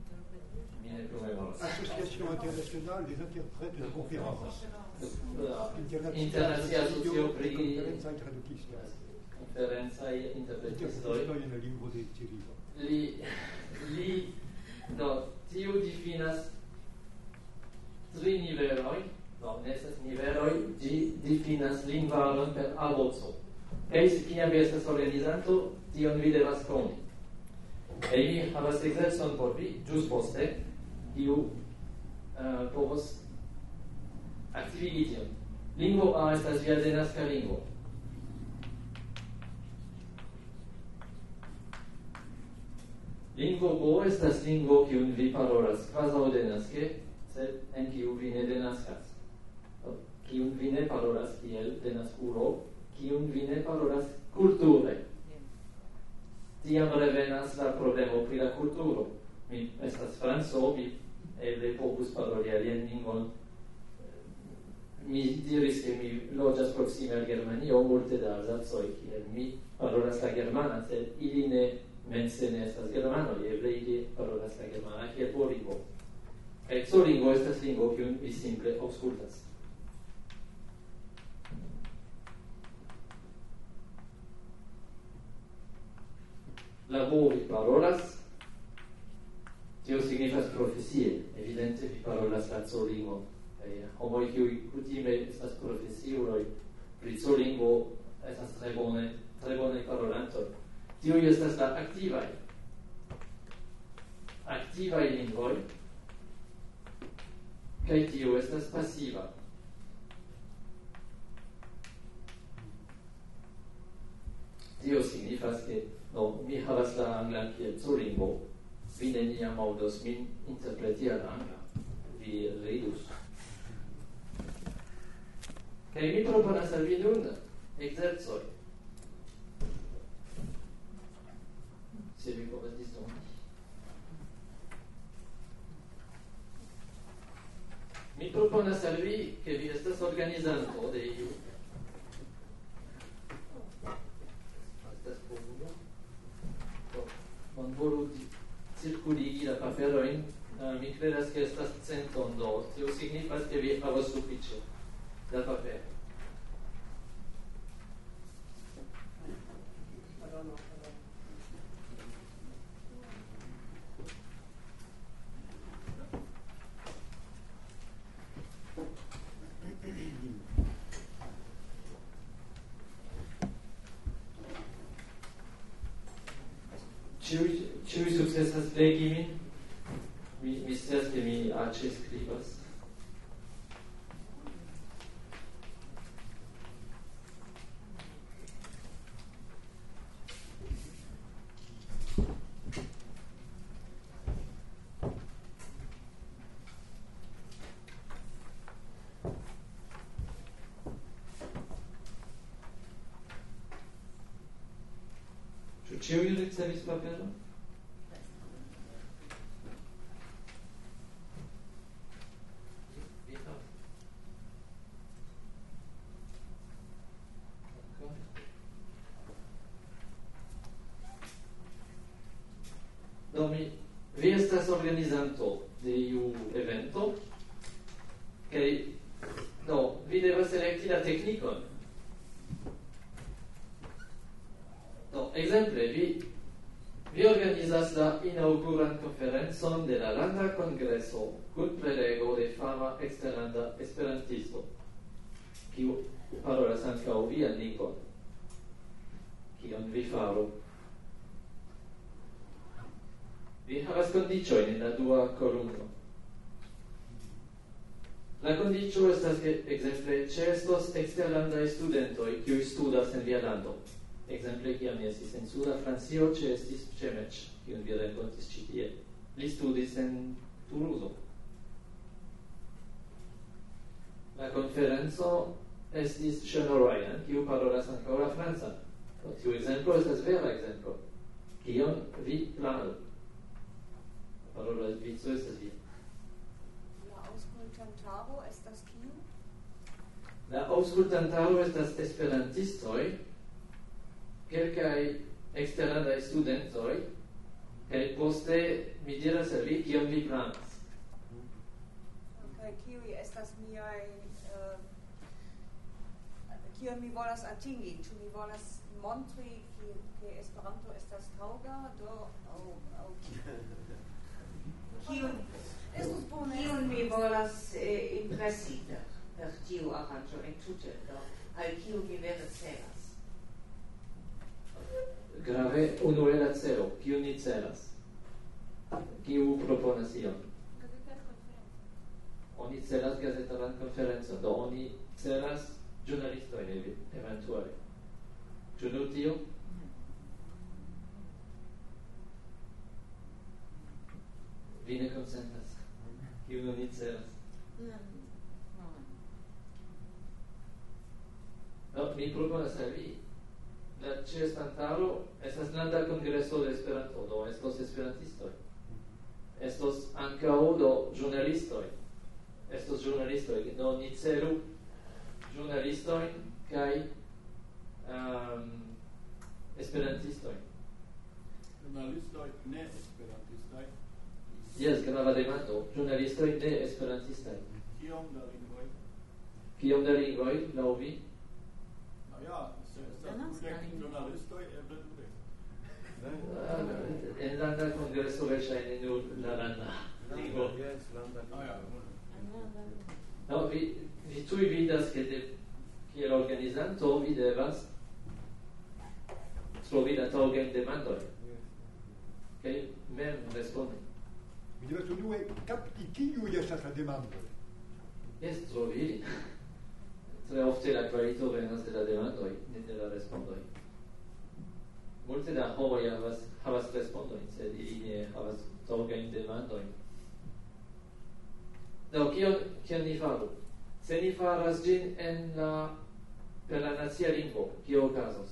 Association internationale des interprètes de conférences. Internacia asocio pri conferenza tradukistoj. Conferenza interpretistoj. Interpretistoj en lingvo de civilo. Li li do tiu difinas tri niveloj, do ne estas niveloj, ĝi difinas lingvaron per avoco. Kaj kiam vi estas organizanto, tion vi devas koni. Kaj mi havas ekzercon por vi, ĵus poste, kiu uh, povos aktivigi tion. Lingvo A estas via denaska lingvo. Lingvo B estas lingvo kiun vi parolas kvazaŭ denaske, sed en kiu vi ne denaskas. Kiun vi ne parolas kiel denaskulo, kiun vi ne parolas kulture. Tiam revenas la problemo pri la kulturo. Mi estas franco, mi eble povus paroli alian lingvon. Mi diris ke mi loĝas proksime al Germanio, multe da alzacoj, kiel mi parolas la germana, sed ili ne mense ne estas germanoj, eble ili parolas la germana kiel polingvo. Kaj Zolingo estas lingvo kiun vi simple aŭskultas. La vo vi parolas, tio signifas profesie, evidente vi parolas la Zolingo. Homoj kiuj kutime estas profesiuloj pri Zolingo estas tre bone, tre bone parolantoj. Tiuj estas la aktivaj. Aktivaj lingvoj, kaj tio estas pasiva. Tio signifas ke no, mi havas la anglan kiel Zolingo, vi neniam aŭdos min interpreti al angla, vi ridus. Kaj mi proponas al vi nun ekzercoj. Se vi povas disdoni. Mi proponas al vi ke vi estas organizanto de iu. Estas povulo. Bonvolu cirkuligi la paperojn. Mi kredas ke estas centon do. Tio signifas ke vi havas sufiĉe da papero. Ĉiuj sukcesas legi min? Mi, mi scias ke mi aĉe skribas. Ĉiuj ricevis paperon? Do mi, vi estas organizanto de iu evento, kaj no, vi devas elekti la teknikon. No, exemple, vi, vi organizas la inauguran konferencon de la Landa Kongreso kun prelego de fama eksterlanda esperantisto, kiu parolas ankaŭ vian lingvon. Kion vi faru? Vi havas kondiĉojn en la dua kolumno. La kondiĉo estas ke, ekzemple, ĉeestos eksterlandaj studentoj kiuj studas en via lando. Ekzemple, kiam mi estis en suda Francio, ĉeestis Ĉemeĉ, kiun vi renkontis ĉi tie. Li studis en Tuluzo. La konferenco estis Ŝenoroyan, kiu parolas ankaŭ la francan. Tiu ekzemplo estas vera ekzemplo. Kion vi planu? Parola vico estas vi. La aŭskultantaro estas kiu? La aŭskultantaro estas esperantistoj, kelkaj eksterlandaj studentoj, kaj poste mi diras al vi kion vi planas. Kaj kiuj estas miaj uh, kion mi volas atingi? Ĉu mi volas montri ke Esperanto estas taŭga do aŭ aŭ Kiun, kiun mi volas eh, impresita per tiu aranĝo entute, do al kiu mi vere celas? Grave unue la celo, kiu ni celas? Kiu proponas ion? Oni celas gazetaran konferencon, do oni celas ĵurnalistojn eventuale. Ĉu nur tio? Vi ne konsentas. Kiu ni celas? No, mi proponas al vi. La ĉeestantaro estas landa kongreso de Esperanto, do estos esperantistoj. Estos ankaŭ do ĵurnalistoj. Estos ĵurnalistoj, do ni celu ĵurnalistojn kaj um, esperantistojn. Giornalistoj ne esperantistaj. Jes, grava demando. Ĵurnalistoj ne esperantistaj. Kiom da lingvoj? Kiom da lingvoj laŭ vi? Ah ja, se estas dudek ĵurnalistoj, eble dudek. En landa kongreso verŝajne nur la landa lingvo. Ah ja, no, vi, vi tuj vidas ke de kiel organizanto vi devas trovi la taŭgajn demandojn. Kaj mem respondi. Mi devas unue kapti kiuj estas la demandoj. Jes, trovi. Tre ofte la kvalito venas de la demandoj, ne de la respondoj. Multe da homoj havas, havas respondojn, sed ili ne havas taŭgajn demandojn. Do, kion, kion ni faru? Se ni faras ĝin en la per la nacia lingvo, kio okazos?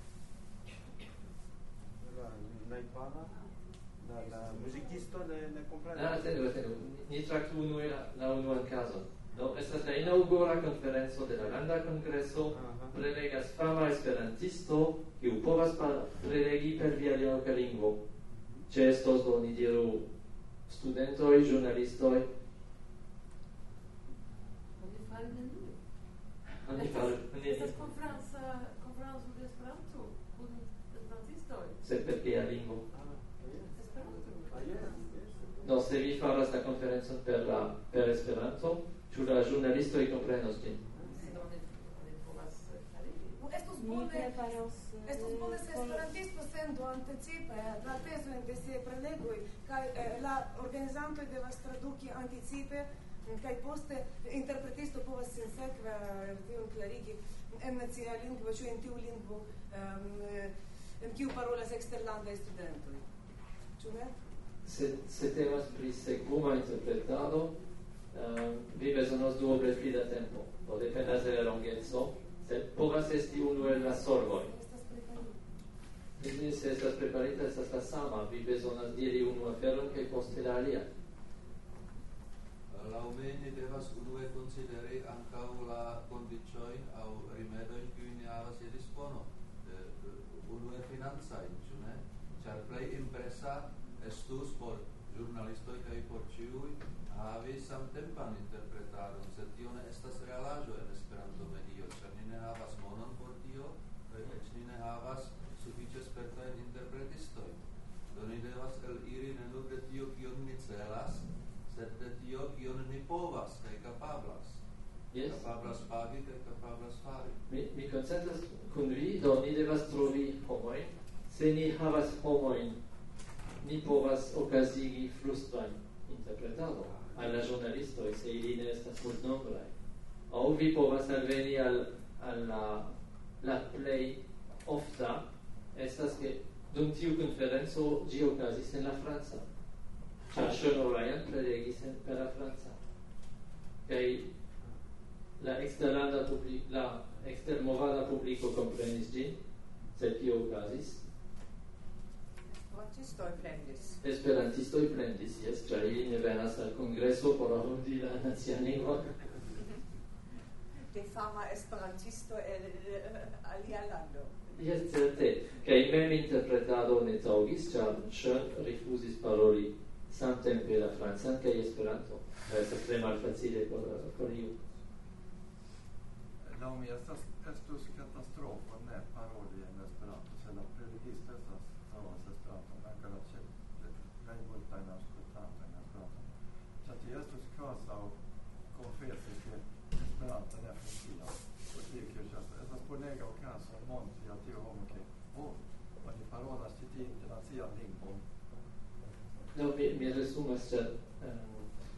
La najbara, la, la muzikisto ne, ne komprenas. Ah, atendu, atendu. Ni traktu unue la, la unuan kazon. Do, estas la inaugura konferenco de la landa kongreso, prelegas fama esperantisto, kiu povas prelegi per via loka lingvo. Ĉeestos, do ni diru, studentoj, ĵurnalistoj. Oni faru neniu. Estas konferenco de Esperanto kun esperantistoj. Sed per kia lingvo? Esperanto. Do, se vi faras la konferencon per, la, per Esperanto, ĉu la ĵurnalistoj komprenos ĝin? Estos bone, estos bone se esperantisto sendu anticipe la tezojn de siaj prelegoj, kaj la organizantoj devas traduki anticipe, kaj poste interpretisto povas sinsekve tion klarigi en nacia lingvo, ĉu en tiu lingvo en kiu parolas eksterlandaj studentoj. Ĉu ne? Se, se temas pri sekvuma interpretado, um, vi bezonos duoble pli da tempo. Do dependas de la longeco, sed povas esti unu el la solvoj. Se estas preparita, estas la sama. Vi bezonas diri unu aferon kaj poste la alia. Laŭ mi ni devas unue konsideri ankaŭ la kondiĉojn aŭ rimedojn, kiujn ni havas je dispono. Unue financajn, ĉu ne? Ĉar plej impresa estus por ĵurnalistoj kaj por ĉiuj havi samtempan interpretadon, sed tio ne estas realaĵo en Esperanto-medio, ĉar ni ne havas monon por tio, kaj eĉ ni ne havas sufiĉe spertajn interpretistojn. Do ni devas eliri ne nur de tio, kion ni celas, sed de tio, kion ni povas kaj kapablas. Yes. Kapablas pagi kaj kapablas fari. Mi, mi konsentas kun vi, do ni devas trovi homojn. Se ni havas homojn, ni povas okazigi frustrajn interpretado al la ĵurnalistoj, se ili ne estas multnombraj. Aŭ vi povas alveni al, al la, la plej ofta estas ke dum tiu konferenco ĝi okazis en la franca. Ĉar Sean O'Ryan prelegis per la franca. Kaj la eksterlanda publiko, la ekstermovada publiko komprenis ĝin, sed kio okazis? Esperantistoj plendis. Esperantistoj plendis, jes, ĉar ili ne venas al kongreso por alundi la nacian lingvon. De fama esperantisto el alia lando. Jes, certe. Kaj mem interpretado ne taŭgis, ĉar Sean rifuzis paroli samtempe la francan kaj Esperanto. Estas tre malfacile por, por iu. Laŭ mi estas estus katastrofo ne paroli en Esperanto, se la predigisto estas parolas Esperanton, ankaŭ la ĉe plej multajn aŭskultantoj en Esperanto. Ĉar tio estus kvazaŭ konfesi ke Esperanto ne funkcias. Och tio kio estas bonega okazo montri al tiu homo ke oh, oni parolas ĉi tiun internacian lingvon. No, mi, mi resumas, ĉar um,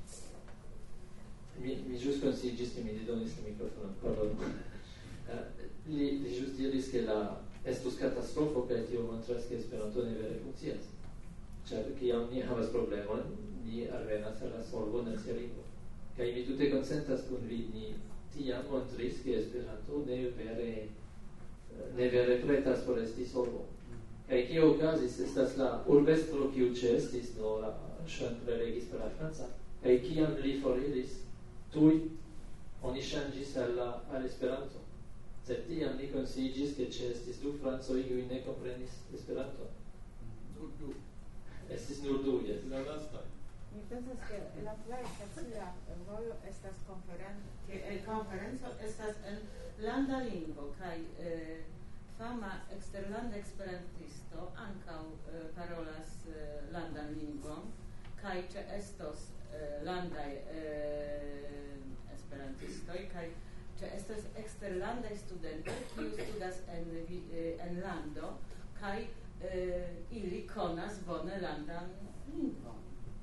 mi, mi ĵus konsiĝis ke mi donis la mikrofonon, pardonu. uh, li, li ĵus diris ke la estus katastrofo kaj tio montras ke Esperanto ne vere funkcias. Ĉar kiam ni havas problemon, ni alvenas al la solvo nacia lingvo. Kaj mi tute konsentas kun vi, ni tiam montris ke Esperanto ne vere ne vere pretas por esti solvo. Kaj kio okazis estas la urbestro kiu ĉeestis, do la Sean prelegis per la franca, kaj kiam li foriris, tuj oni ŝanĝis al la al Esperanto. Sed tiam li konsiĝis ke ĉeestis du francoj kiuj ne komprenis Esperanton. Du, du uh, parolas uh, landan lingvon, kaj ĉeestos uh, landaj uh, esperantistoj, kaj ĉeestos eksterlandaj studentoj, kiuj studas en, uh, en lando, kaj uh, ili konas bone landan lingvon.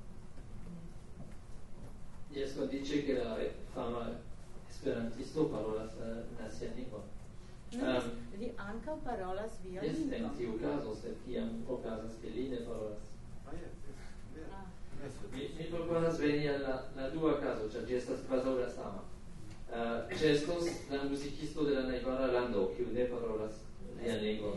Yes, con dice che la fama esperantisto parolas la nacia lingvo. Um, li ankaŭ parolas via yes, lingvo. en tiu caso, sed kiam okazas che li ne parolas. Ah, yes, yes, ah. yes. Mi, mi proponas veni al la, la dua caso, ĉar ĝi estas kvazaŭ la sama. Uh, Ĉestos la muzikisto de la najbara lando, kiu ne parolas lian lingvon.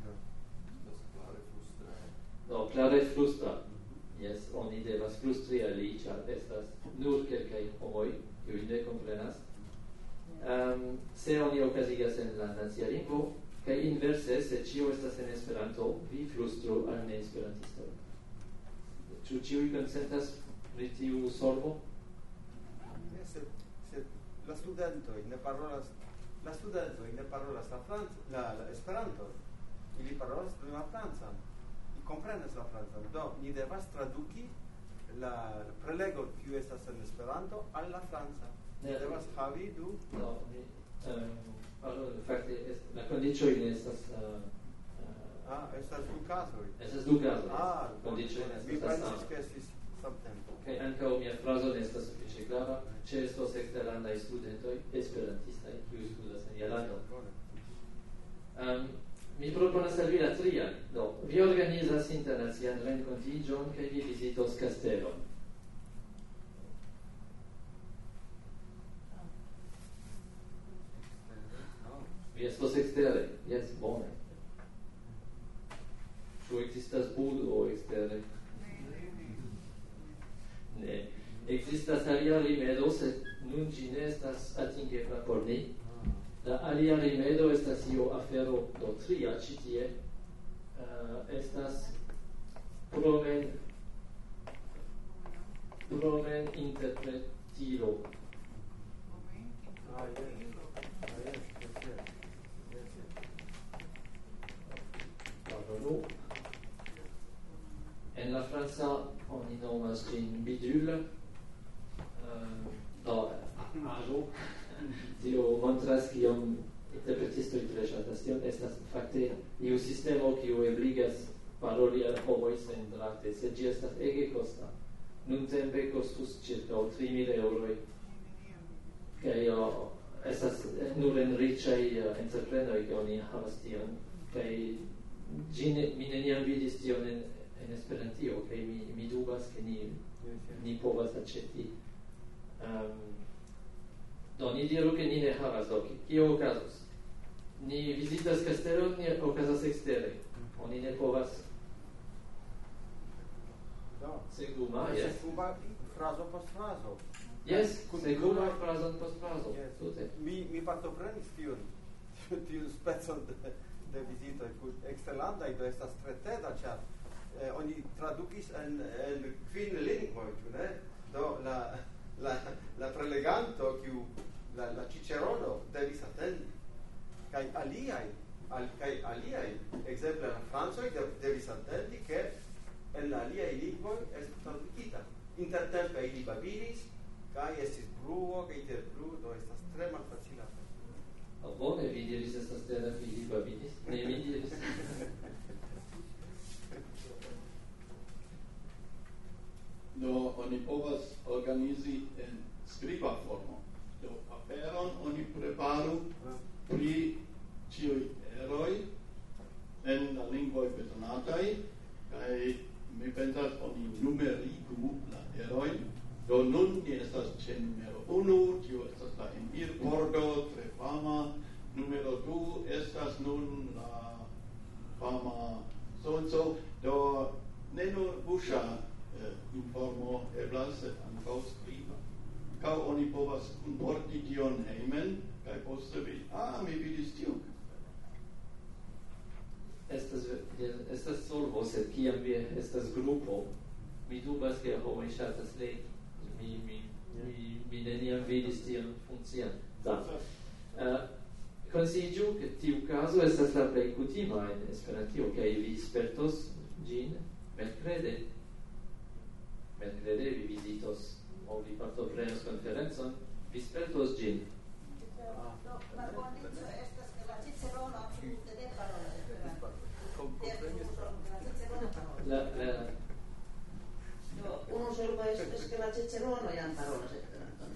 No, klare frustra. Yes, oni devas frustri al li, ĉar estas nur kelkaj homoj, kiuj ne komprenas. Um, se oni okazigas en la nacia lingvo, kaj inverse, se ĉio estas en Esperanto, vi frustru al ne-esperantistoj. Ĉu ĉiuj konsentas pri tiu solvo? Yes, se, se la studentoj ne parolas, la studentoj ne parolas la, Franc, la, la Esperanto, ili parolas la francan, ili komprenas la francan. Do, ni devas traduki la prelego kiu estas en Esperanto al la franca. Ni devas havi du. No, ni, um, fakte la kondiĉoj ne estas uh, Ah, estas du casoi. Estas du casoi. Ah, condizione mi pensis che estis samtempo. Kaj ankaŭ mia frazo ne estas sufiĉe klara. Ĉeestos eksterlandaj studentoj, esperantistaj, kiuj studas en nia lando. Um, mi proponas al vi la trian. Do, vi organizas internacian renkontiĝon kaj vi vizitos kastelon. Vi estos ekstere. Jes, bone. Ĉu ekzistas budo ekstere? Ne. Ekzistas alia rimedo, sed nun ĝi ne estas atingebla por ni. La alia rimedo estas io afero do tria ĉi tie. Uh, estas promen promen interpretilo. Ah, yes. Ah, yes, yes, yes. Pardonu. En la franca oni nomas ĝin bidule. Uh, do, aĵo. Tio montras kiom interpretistoj tre ŝatas tion. Estas fakte iu sistemo kiu ebligas paroli al homoj sendrate, sed ĝi estas ege kosta. Nuntempe kostus ĉirkaŭ tri mil eŭroj. Kaj uh, estas nur en riĉaj uh, entreprenoj ke oni havas tion. Kaj ĝi ne, mi neniam vidis tion en, en Esperantio, kaj mi, mi dubas ke ni, ni povas aĉeti. Um, do, ni diru ke ni ne havas, do, kio okazos? Ni vizitas kastelon, ni okazas ekstere. Oni ne povas seguma, yes. Seguma frazo post frazo. Yes, seguma frazon post frazo. Yes. Tute. Mi, mi partoprenis tiun, tiun specon de, de vizitoj, kun eksterlandaj do estas tre teda, ĉar eh, oni tradukis en, en kvin lingvoj, ĉu ne? Do la, la, la preleganto, kiu la, la Cicerono devis atendi, kaj aliaj, al, kaj aliaj, ekzemple la francoj de, devis atendi, ke en la aliaj lingvoj estis tradukita. Intertempe ili babilis, kaj estis bruo, kaj inter bruo, do estas tre malfacila. Oh, bone, vi diris estas tera ke ili babilis? Ne, mi diris. Do, oni povas organizi en skriba formo. Do, aperon oni preparu pri ĉiuj eroj en la lingvoj bezonataj, kaj mi pensas oni numerigu la erojn. Do nun ni estas ĉe numero unu, tio estas la Emir-pordo, tre fama. Numero du estas nun la fama so-and-so. Do ne nur buŝa eh, informo eblas, sed ankaŭ skriba. Ankaŭ oni povas kunporti tion hejmen, kaj poste vidi, ah, mi vidis tion. Estas, estas solvo, sed kiam vi estas grupo, mi dubas ke homoj ŝatas legi. Mi, mi, mi, mi neniam vidis tion funkcian. Da. Uh, Konsiĝu ke tiu kazo estas la plej kutima en Esperantio, kaj vi spertos gin mercrede. Mercrede vi visitos o vi partoprenos conferenzon, vi spertos gin. No, la condicio estas que la Cicerono absolute ne parolas Esperanto. La, la, No, uno solo es, es que la Cicerono jam parolas Esperanton.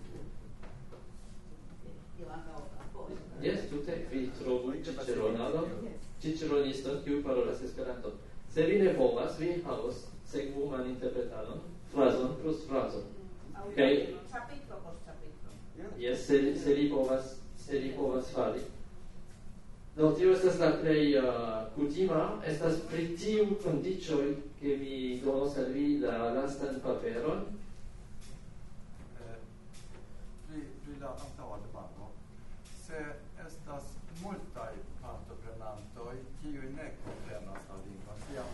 Io ankaŭ apoio. Yes, tute, vi trovu Ciceronadon, Ciceroniston, kiu parolas Esperanton. Se vi ne povas, vi havos sekvu maninterpretadon, frazon plus frazon. Okay. Capitlo post capitlo. Yes, se, se vi povas, se vi povas fari. No, tio estas la plej uh, kutima, estas pri tiu kondiĉoj, ke mi donos al vi la lastan paperon. Eh, pri, pri la antaŭa demando, se estas multaj partoprenantoj, kiuj ne komprenas la lingvon, tiam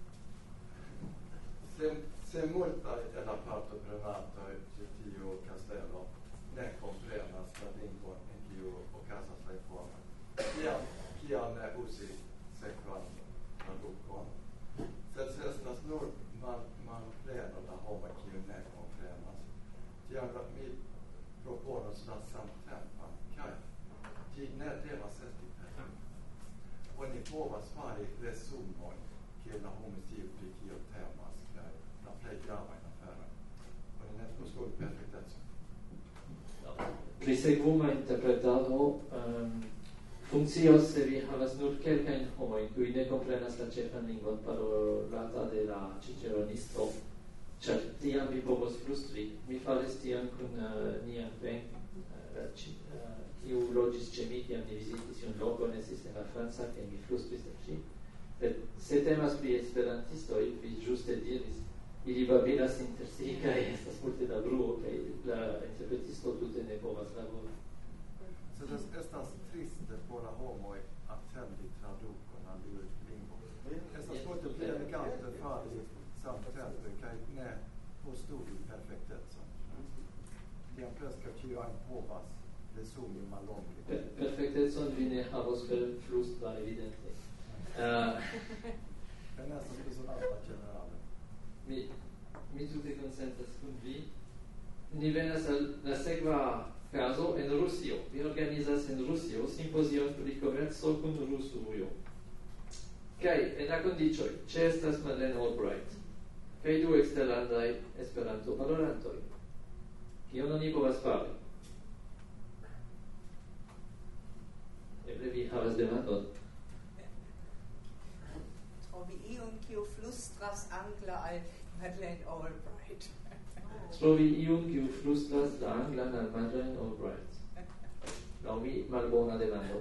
se, se multaj el la partoprenantoj ĉe tiu kastelo ne komprenas la lingvon en kiu okazas la informoj, tiam kiam ne uzi sekvan tradukon. Sed se estas nur man, manpleno da homoj kiuj ne komprenas, tiam la- mi proponos la samtempan, kaj ĝi ne devas esti perfekta. Oni povas fari resumojn, kiel la homo sciu pri kio temas, kaj la plej gravajn aferojn. Oni ne postulas perfektecon. Pri sekvuma interpretado um, funkcios se vi havas nur kelkajn homojn, kiuj ne komprenas la ĉefan lingvon parolata de la ciceronisto, ĉar tiam vi povos flustri. Mi faris tion kun uh, nia ven, uh, ci, uh, kiu loĝis ĉe mi, kiam ni vizitis iun lokon, estis en la franca, kaj mi flustris al ŝi. Sed se temas pri esperantistoj, vi ĝuste diris, ili babilas inter si kaj estas multe da bruo, kaj la interpretisto tute ne povas labori. Sed es, estas triste por la homoj atendi tradukon al iu lingvo. Estas multe pli elegante fari samtempe kaj ne postuli perfektecon. Tiam preskaŭ ĉiu ajn povas resumi mallonge. Per, perfektecon vi ne havos per flustro evidente. Uh, En estas personata generale. mi, mi tute konsentas kun vi. Ni venas al la sekva caso en Rusio. Vi organizas en Rusio simpozion pri komerco kun Rusujo. Kaj en la kondiĉoj ĉeestas Madeleine Albright kaj du eksterlandaj Esperanto-parolantoj. Kion oni povas fari? Eble vi havas demandon. Trovi iun, kiu flustras angla al Madeleine Albright. Trovi iun, kiu flustras la anglan al Madeleine Albright. Laŭ mi malbona demando.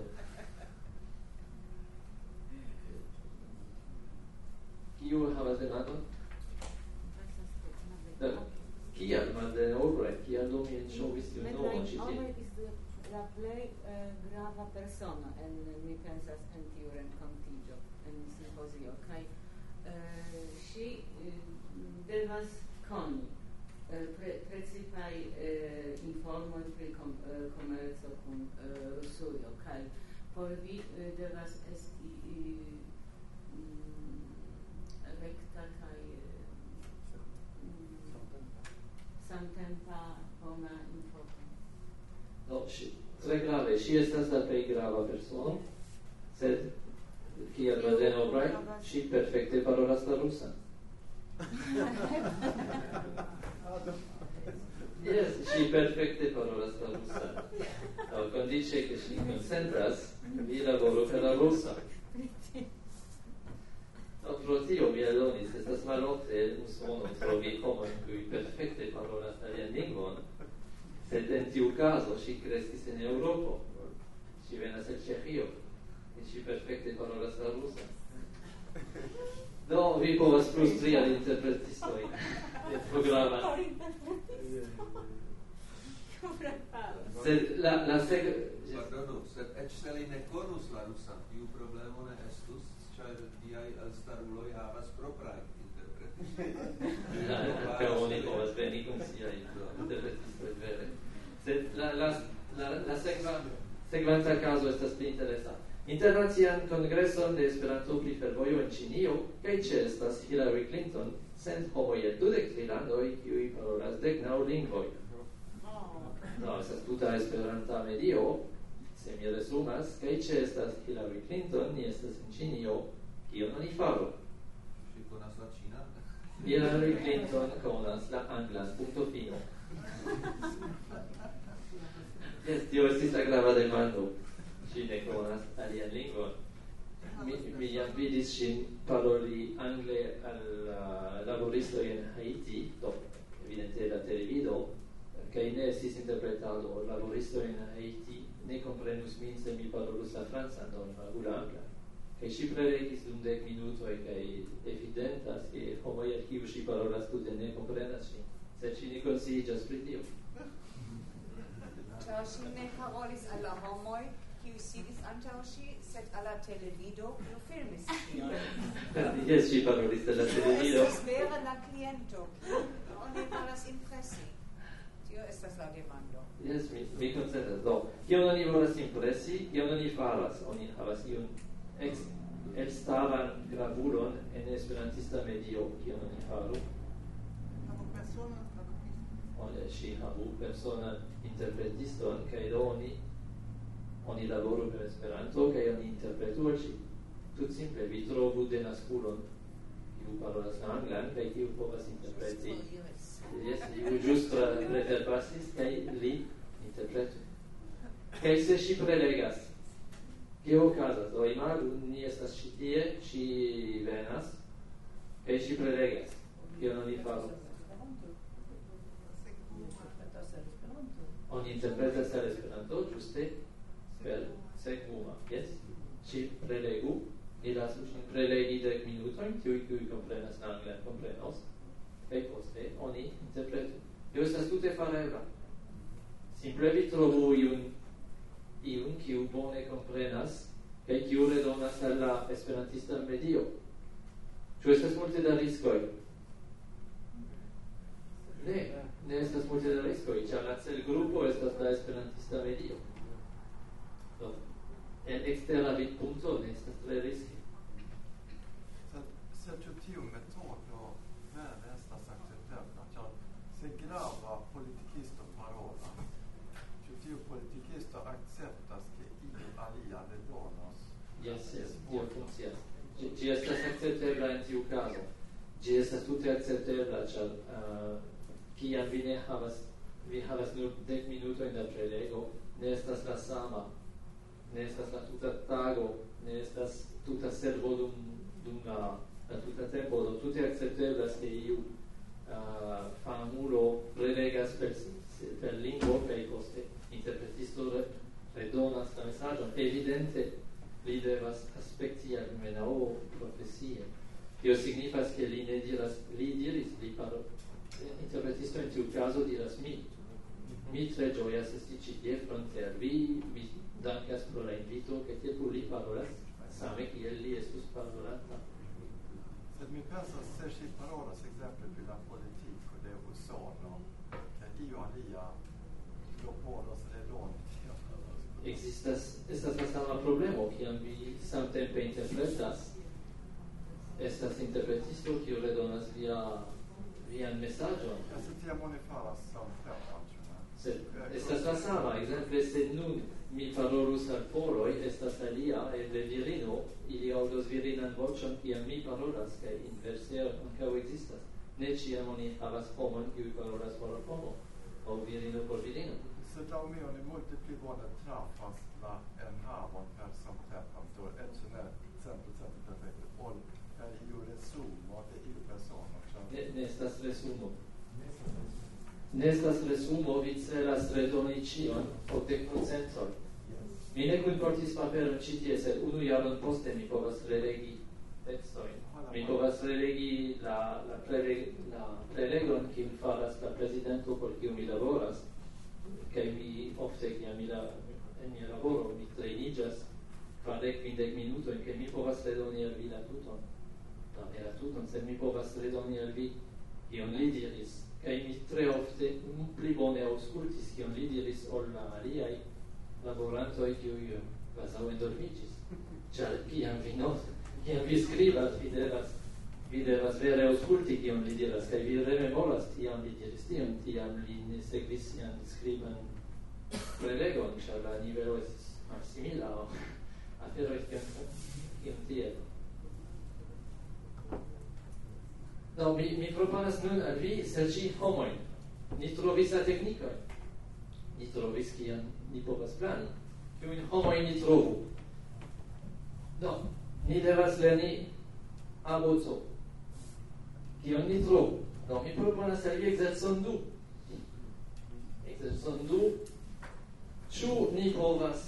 Kiu havas demandon? Uh, Kial Madeleine Albright? Kial do mi enŝovis tiun nomon ĉi tie? Albright is la plej uh, grava persono en, mi pensas, en tiu renkontiĝo, en simpozio, kaj uh, ŝi uh, devas koni uh, pre, precipaj uh, informoj pri kom, uh, komerco kun uh, Rusujo, kaj por vi uh, devas esti uh, um, rekta kaj samtempa bona informo. No, ŝi, tre grave, ŝi estas la plej grava persono, sed kiel Madeleine Albright, ŝi perfekte parolas la rusan. Yes, ŝi perfekte parolas la rusan. Laŭ kondiĉe, ke ŝi konsentas, vi laboru per la rusa. No, pro tio mi aldonis, estas malofte en Usono trovi homojn, kiuj perfekte parolas alian lingvon, sed en tiu caso ŝi kreskis en Eŭropo. Ŝi venas el Ĉeĥio, kaj ŝi perfekte parolas la rusan. Do, vi povas flustri al interpretistoj en programon. Sed la, la seg... Pardonu, sed eĉ se li ne konus la rusan, tiu problemo ne estus, ĉar tiaj elstaruloj havas proprajn interpretistoj. Kaj oni povas veni kun siaj interpretistoj, vere. Sed la, la, la, la sekva, sekvanta caso estas pli interesa. internacian kongreson de Esperanto pri fervojo en Ĉinio, kaj ĉeestas Hillary Clinton, cent homoj el dudek tri landoj, kiuj parolas dek naŭ lingvoj. No, estas tuta Esperanta medio, se mi resumas, kaj ĉeestas Hillary Clinton, ni estas en Ĉinio, kion oni faru? Ŝi konas la ĉinan? Hillary Clinton konas la anglan, punto fino. Yes, tio estis la grava demando. Ŝi ne konas alian lingvon. Mi, mi jam vidis ŝin paroli angle al uh, laboristoj en Haiti, do evidente la televido, kaj ne estis interpretado. Laboristoj en Haiti ne komprenus min se mi parolus la francan, do parolu la anglan. Kaj ŝi prelegis dum dek minutoj kaj evidentas, ke homoj al kiuj ŝi parolas tute ne komprenas ŝin, sed ŝi ne konsciiĝas pri tio. Ĉar ŝi ne parolis al la homoj, kiuj sidis antaŭ ŝi, sed al la televido, kiu filmis tion. Jes, ŝi parolis al la televido. Estis vere la kliento, kiun oni volas impresi. Tio estas la demando. Jes, mi, mi konsentas. Do, kion oni volas impresi, kion oni faras? Oni havas iun ex elstaran gravulon en esperantista medio, kion oni faru? Havu personan tradukisto. Oni ŝi havu personan interpretiston, kaj do oni oni laboru per Esperanto kaj oni interpretu al ŝi. Tut simple vi trovu denaskulon, kiu parolas la anglan kaj kiu povas interpreti. Jes, kiu ĝuste preterpasis kaj li interpretu. Kaj se ŝi prelegas, che okazas? Do imagu, ni estas ĉi tie, ŝi venas, kaj ŝi prelegas. Kion oni faru? Oni interpretas al Esperanto, ĝuste per sekvuma, yes? Ŝi prelegu, ni lasu ŝin prelegi dek minutojn, tiuj kiuj komprenas la anglan komprenos, kaj poste oni interpretu. Tio estas tute farebla. Simple vi trovu iun iun kiu bone komprenas kaj kiu redonas al la esperantista medio. Ĉu estas multe da riskoj? Ne, ne estas multe da riskoj, ĉar la celgrupo estas la esperantista medio. Do, en ekstera vidpunkto ne estas tre riske. Sed ĉu tiu metodo vere estas akceptebla? Ĉar se grava politikisto parolas, ĉu tiu politikisto akceptas ke iu alia redonos? Yes, yes, tio funkcias. Ĝi estas akceptebla en tiu kazo. Ĝi estas tute akceptebla, ĉar uh, kiam vi ne havas vi havas nur dek minutojn da prelego, ne estas la sama, ne estas la tuta tago, ne estas tuta servo dum, dum la, la tuta tempo, do tute akcepteblas ke iu uh, famulo prelegas per, per lingvo kaj poste interpretisto redonas la mesaĝon. Evidente li devas aspekti almenaŭ profesie. Tio signifas ke li ne diras, li diris, li paro, interpretisto in tiu caso diras mi. Mi tre gioias esti ci tie fronte al vi, mi dankas pro la invito, che te pur li parolas, same kiel li estus parolanta. Sed mi pensas, se ŝi parolas ekzemple pri la politiko de Usono, ke iu alia klopodos redoni tion. Existas, estas la sama problemo, kiam vi samtempe interpretas, estas interpretisto kiu redonas via vian mesaĝon. Se tiam oni faras samtempe, sed estas la sama, ekzemple se nun mi parolus al poloj, estas alia eble virino, ili aŭdos virinan voĉon kiam mi parolas, kaj inverse ankaŭ ekzistas. Ne ĉiam oni havas homon kiu parolas por homo, aŭ virino por virino. Sed laŭ mi oni multe pli bone trafas la enhavon per samtempe, do eĉ ne cent procent perfekte, ol per iu resumo de iu persono. Ne, ne estas resumo. Ne estas resumo, vi celas redoni ĉion, okdek procentoj. Mi ne kunportis paperon ĉi tie, sed unu jaron poste mi povas relegi tekstojn. Mi povas relegi la, la, preleg, la prelegon, kiun faras la prezidento por kiu mi laboras, kaj mi ofte, kiam mi la, en mia laboro, mi trejniĝas kvardek kvindek minutojn, ke mi povas redoni al vi la tuton. No, ne la tuton, sed mi povas redoni al vi kion li diris, kaj mi tre ofte pli bone aŭskultis kion li diris ol la aliaj laborantoj kiuj kvazaŭ endormiĝis. ĉar kiam vi no, kiam vi skribas, vi devas, vi devas vere aŭskulti kion li diras, kaj vi rememoras tiam li diris tion, tiam li ne sekvis sian skriban prelegon, ĉar la nivelo estis malsimila aŭ aferoj kiam tiel. No, mi, mi proponas nun al vi serĉi homojn. Ni trovis la teknikojn. Ni trovis kiam ni povas plani. Kiujn homojn ni trovu. No, ni devas lerni A B C. Kion ni trovu? No, mi proponas al vi ekzercon du. Ekzercon du. Ĉu ni povas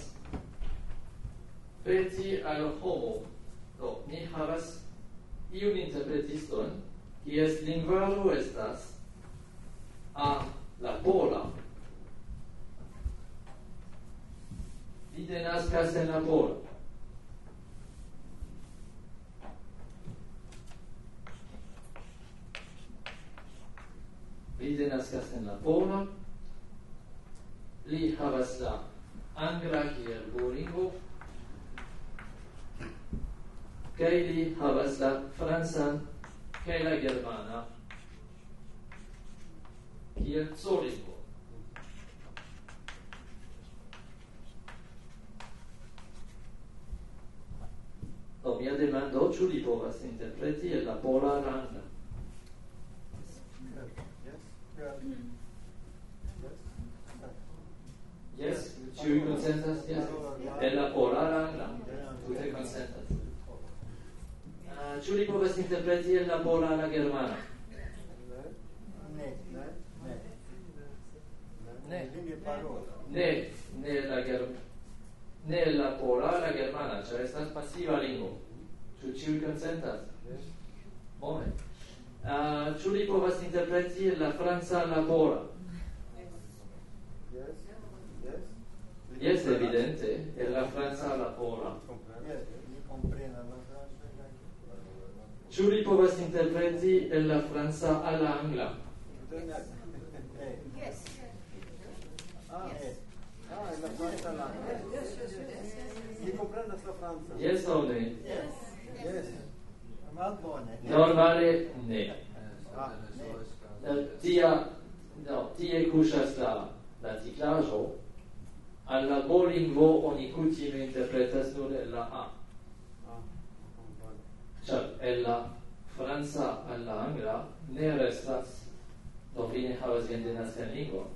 peti al homo? No, ni havas iun interpretiston, kies lingvaro estas A la pola. Li denaskas en la pola. Li denaskas en la pola. Li havas la angla kiel duolingo. Kaj li havas la francan kaj la germana kiel C-lingvo. Do mia demando, ĉu li povas interpreti el la pola al angla? Yes, ĉiuj konsentas? Yes. El la pola al angla. Tute konsentas. Uh, ĉu li povas interpreti el la pola al la germana? Ne, ne, ne. Ne. Ne, parola. Ne, ne la ger... ne la pola la germana, ĉar estas pasiva lingvo. Ĉu ĉiuj konsentas? Bone. Uh, ĉu li povas interpreti el la franca al la pola? Yes, yes. Yes, evidente, el la franca al la pola. Yes, li komprenas la franca. Ĉu li povas interpreti el la franca al la angla? Yes. Ah, yes. Ah, en la franca la. Yes, yes, yes. Li komprenas la franca. Yes o ne? Yes. Yes. Malbone. Normale ne. Ah, Uh, tia, no, tie kuŝas la la tiklaĵo. Al la bolingvo oni kutime interpretas nur el la A. Ĉar el la franca al la angla ne restas, do vi ne havas vian denaskan lingvon.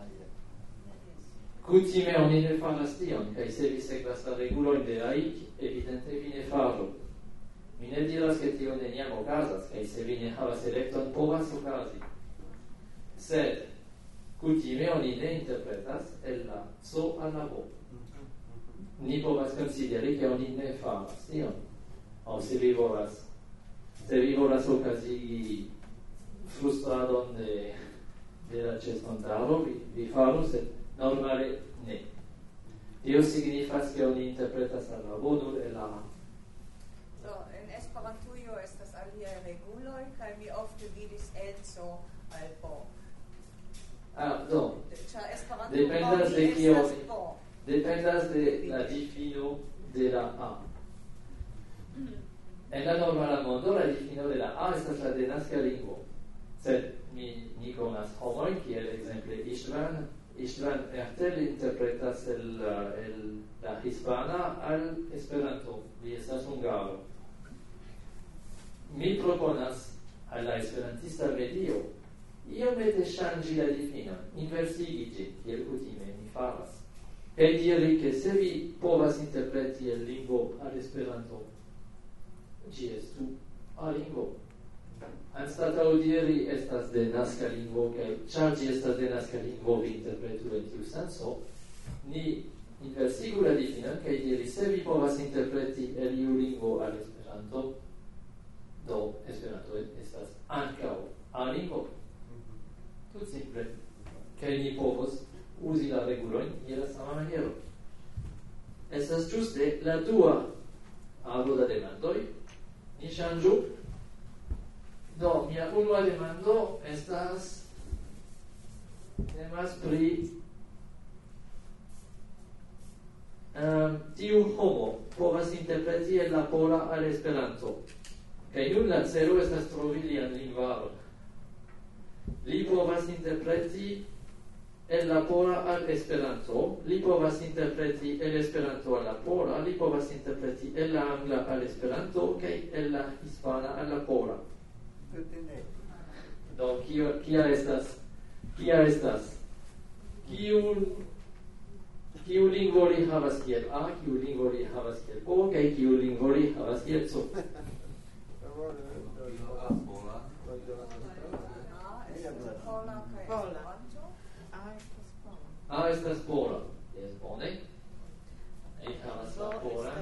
Kutime oni ne faras tion, kaj se vi sekvas la regulojn de Laik, evidente vi ne faru. Mi ne diras ke tio neniam okazas, kaj se vi ne havas elekton, povas okazi. Sed kutime oni ne interpretas el la C al la B. Ni povas konsideri ke oni ne faras tion. Aŭ se vi volas, se vi volas okazigi frustradon de, de la ĉeestantaro, vi, vi faru, sed normale ne. Tio signifas ke oni interpretas al la B nur el la A. Do, en Esperantujo estas aliaj reguloj, kaj mi ofte vidis el C al B. Ah, do. Ĉar Esperanto Dependas de estas kio, B. dependas de la difino de la A. En la normala mondo la difino de la A estas la denaska lingvo. Sed mi, mi konas homojn, kiel ekzemple Istvan, Istvan Ertel interpretas el, el la hispana al Esperanto. Li estas hungaro. Mi proponas al la esperantista medio iomete ŝanĝi la difinon, inversigi ĝin, kiel kutime mi faras, kaj diri ke se vi povas interpreti el lingvo al Esperanto, ĝi estu A-lingvo. Anstataŭ diri estas denaska lingvo, kaj ĉar ĝi estas denaska lingvo, vi interpretu en tiu senco, ni inversigu la difinon kaj diri se vi povas interpreti el iu lingvo al Esperanto, do Esperanto estas ankaŭ A-lingvo. Tut simple, kaj ni povos uzi la regulojn je la sama maniero. Estas ĝuste la dua aro da demandoj. Ni ŝanĝu. Do, mia unua demando estas temas pri um, tiu homo povas interpreti el la pola al Esperanto. Kaj nun la celo estas trovi lian lingvaron. Li povas interpreti el la pola al Esperanto, li povas interpreti el Esperanto al la pola, li povas interpreti el la angla al Esperanto, kaj el la hispana al la pola. Do, kio, kia estas, kia estas, kiu, kiu lingvo li havas kiel A, kiu lingvo li havas kiel O, kaj kiu lingvo li havas kiel C. A estas pola. Jes, bone. Li havas la pola.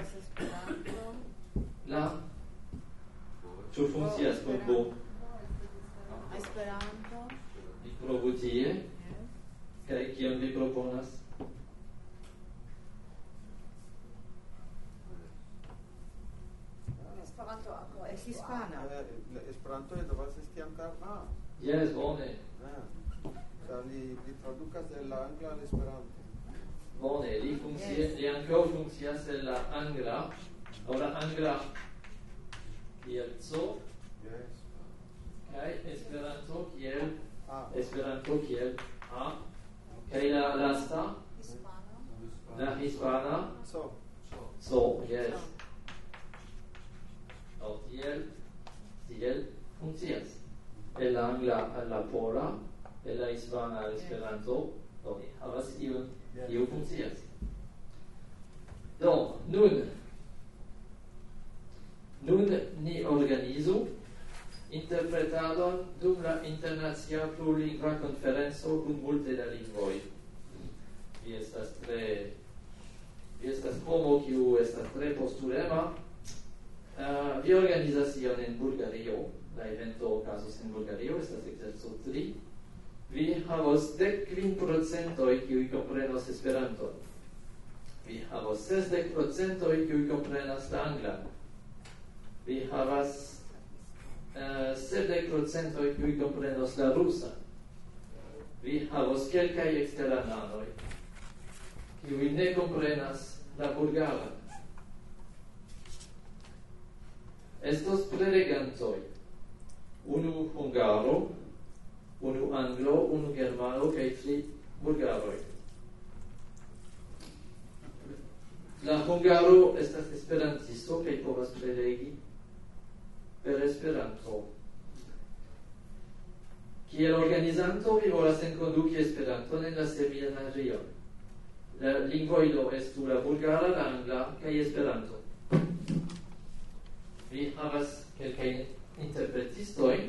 La ĉu funkcias kun B? Esperanto. Li provu tie. Kaj kion vi proponas? Esperanto ankaŭ es hispana. Esperanto devas esti ankaŭ A. Jes, bone. Li, li traducas el la angla al Esperanto. Bone, li funkcias, li ankaŭ funkcias el la angla, aŭ la angla kiel C, kaj Esperanto kiel A. Esperanto kiel A, kaj la lasta, la hispana, C. C, yes. Aŭ tiel, tiel funkcias. El la angla al la pola, el la hispana al Esperanto, do ni havas iun, iu funkcias. Do, nun, nun ni organizu interpretadon dum la internacia plurlingva konferenco kun multe da lingvoj. Vi estas tre, vi estas homo kiu estas tre postulema. Uh, vi organizas ion en Bulgario, la evento okazos en Bulgario, estas ekzerco tri. Vi havos dek kvin procentoj kiuj komprenos Esperanton. Vi havos sesdek procentoj kiuj komprenas la anglan. Vi havas uh, sepdek procentoj kiuj komprenos la rusan. Vi havos kelkaj eksterlandanoj kiuj ne komprenas la bulgaran. Estos prelegantoj. Unu hungaro, unu anglo, unu germano, kaj tri bulgaroj. La hungaro estas esperantisto kaj povas prelegi per Esperanto. Kiel organizanto vi volas enkonduki Esperanton en la seminarion. La lingvoj do estu la bulgara, la angla kaj Esperanto. Vi havas kelkajn interpretistojn.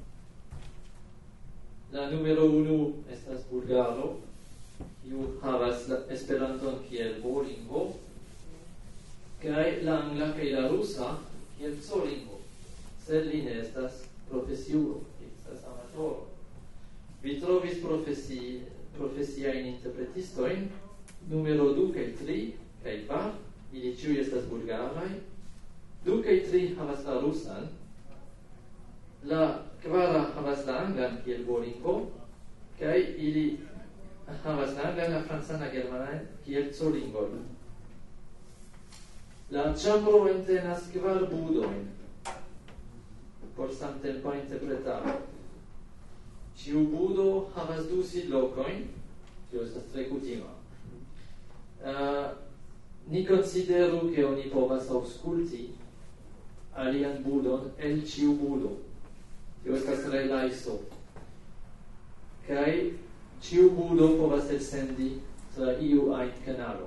La numero unu estas bulgaro, kiu havas la Esperanton kiel B-lingvo, kaj la angla kaj la rusa kiel C-lingvo. Sed li ne estas profesiulo, li estas amatoro. Vi trovis profesi, profesiajn interpretistojn, numero du kaj tri kaj kvar, ili ĉiuj estas bulgaraj. Du kaj tri havas la rusan, la kvara havas la anglan kiel B-lingvo, kaj ili havas la anglan, la francan, la germanan kiel C-lingvoj. La ĉambro entenas kvar budojn por samtempa interpretado. Ĉiu budo havas du sidlokojn, tio estas tre kutima. Uh, ni konsideru ke oni povas aŭskulti alian budon el ĉiu budo. Tio estas relajso. Kaj ĉiu budo povas elsendi tra iu ajn kanalo.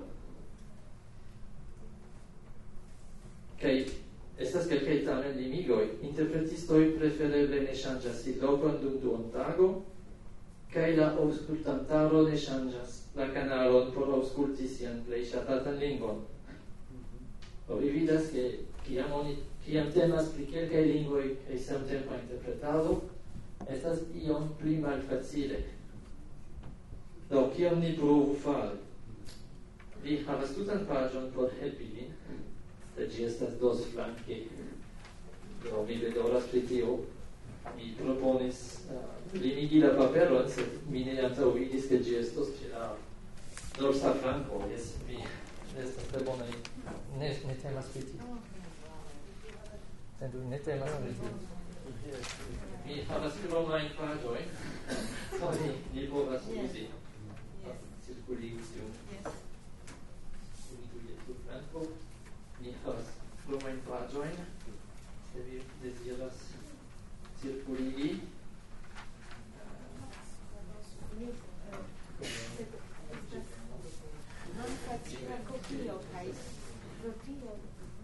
Kaj estas kelkaj tamen limigoj. Interpretistoj prefere ne ŝanĝas sidlokon dum duontago, kaj la aŭskultantaro ne ŝanĝas la kanalon por aŭskulti sian plej ŝatatan lingvon. Do vi vidas ke kiam oni kiam temas pri kelkaj lingvoj kaj samtempa interpretado, estas iom pli malfacile. Do kion ni provu fari? Vi havas tutan paĝon por helpi vin, sed ĝi estas dosflanke. Do mi bedaŭras pri tio. Mi proponis uh, limigi la paperon, sed mi ne antaŭvidis ke ĝi estos ĉe la dorsa flanko. Jes, mi estas tre bonaj. Ne, ne temas pri tio. Sendu, ne temas pri tio. Mi havas kromajn paĝojn, oni ni povas uzi. Cirkuligium. Cirkuligium Franco. Mi havas kromajn paĝojn, se vi deziras cirkuligi. Non facila copio kaj pro tio.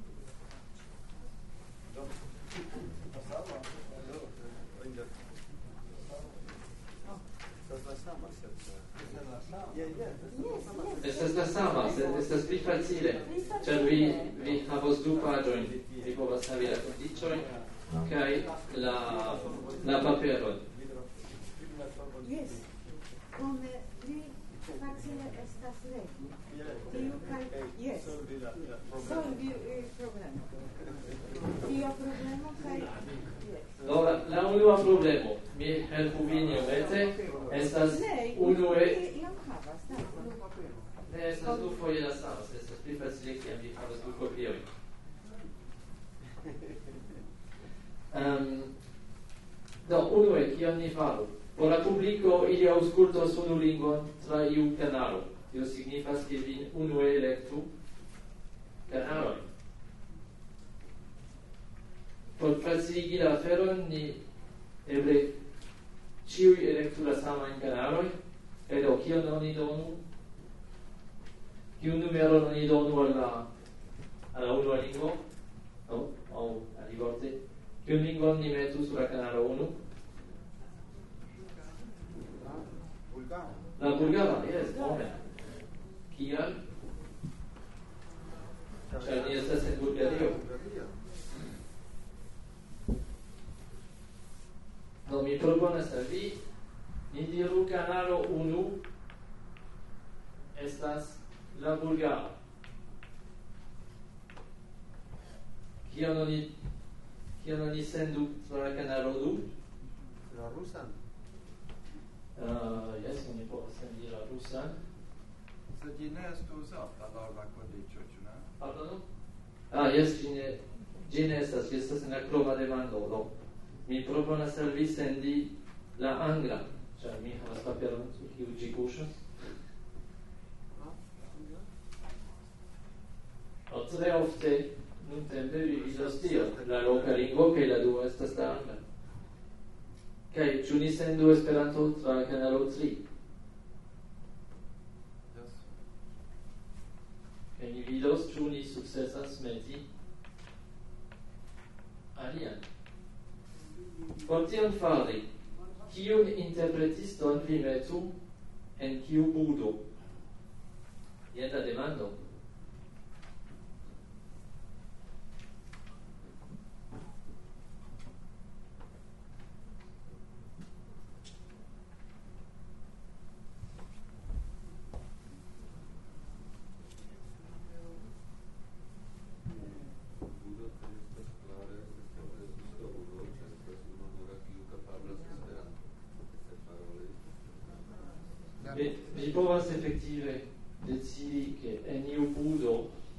Estas la sama, sed estas pli facile. Ĉar vi vi havos du paĝojn, vi povas havi la kondiĉojn kaj la la paperon. Yes. Come pli facile estas legi. Tiu kaj yes. Solvi il problema. Tiu problemo kaj Do la, la unua problemo, mi helpu vin iomete, estas unue... Ne, estas du foje la sama, sed estas pli facile kiam vi havas du kopiojn. Um, do, unue, kion ni faru? Por la publiko ili aŭskultos unu lingvon tra iu kanalo. Tio signifas, ke vi unue elektu kanalojn. Por faciligi la aferon, ni eble ĉiuj elektu la samajn kanalojn, kaj do kion oni donu? Kiun numeron oni donu al la al la unua lingvo? No? Aŭ alivorte? Kiun lingvon ni metu sur la kanalo unu? La bulgara, yes, bone. Kial? Ĉar ni estas en Bulgario. Do mi proponas al vi, ni diru kanalo unu estas la bulgara. Kion oni kion oni sendu tra la kanalo du? La rusan. Uh, yes, oni povas sendi la rusan. Sed ĝi ne estu uzata laŭ la kondiĉo, ĉu ne? Pardonu? Ah, yes, ĝi ne ĝi ne estas, ĝi estas en la kroma demando, do. Mi proponas al vi sendi la angla, ĉar mi havas paperon sur kiu ĝi kuŝas. Do tre ofte nuntempe vi vidas tion, la loka lingvo kaj la dua estas la angla. Kaj ĉu ni sendu Esperanto tra la kanalo tri? Kaj ni vidos ĉu ni sukcesas meti alian. Por tion fari, kiun interpretiston vi metu en kiu budo? Jen la demando. Vi povas efektive decidi ke en iu budo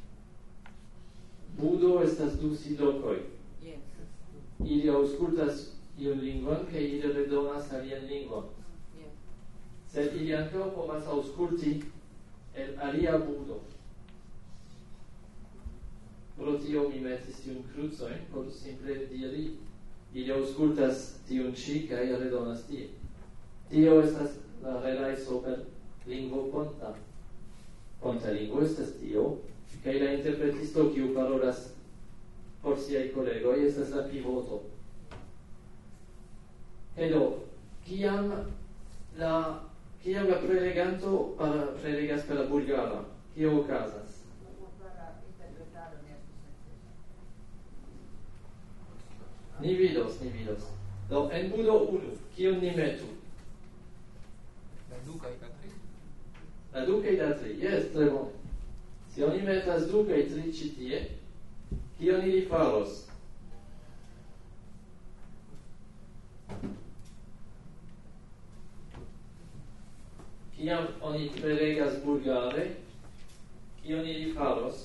budo estas du sidlokoj. Ili aŭskultas iun lingvon kaj ili redonas alian lingvon. Sed ili ankaŭ povas aŭskulti el alia budo. Pro tio mi metis tiun krucojn por simple diri ili aŭskultas tiun ĉi kaj redonas tie. Tio estas la relajso per lingvo ponta. Ponta lingvo estas tio, kaj la interpretisto kiu parolas por siaj kolegoj estas la pivoto. Kaj do, kiam la kiam la preleganto para prelegas per la bulgara, kio okazas? Ni vidos, ni vidos. Do, en budo unu, kion ni metu? La du kaj la tri. La du kaj la tri, yes, tre bone. Se oni metas du kaj tri ĉi tie, kion ili faros? Kiam oni prelegas bulgare, kion ili faros,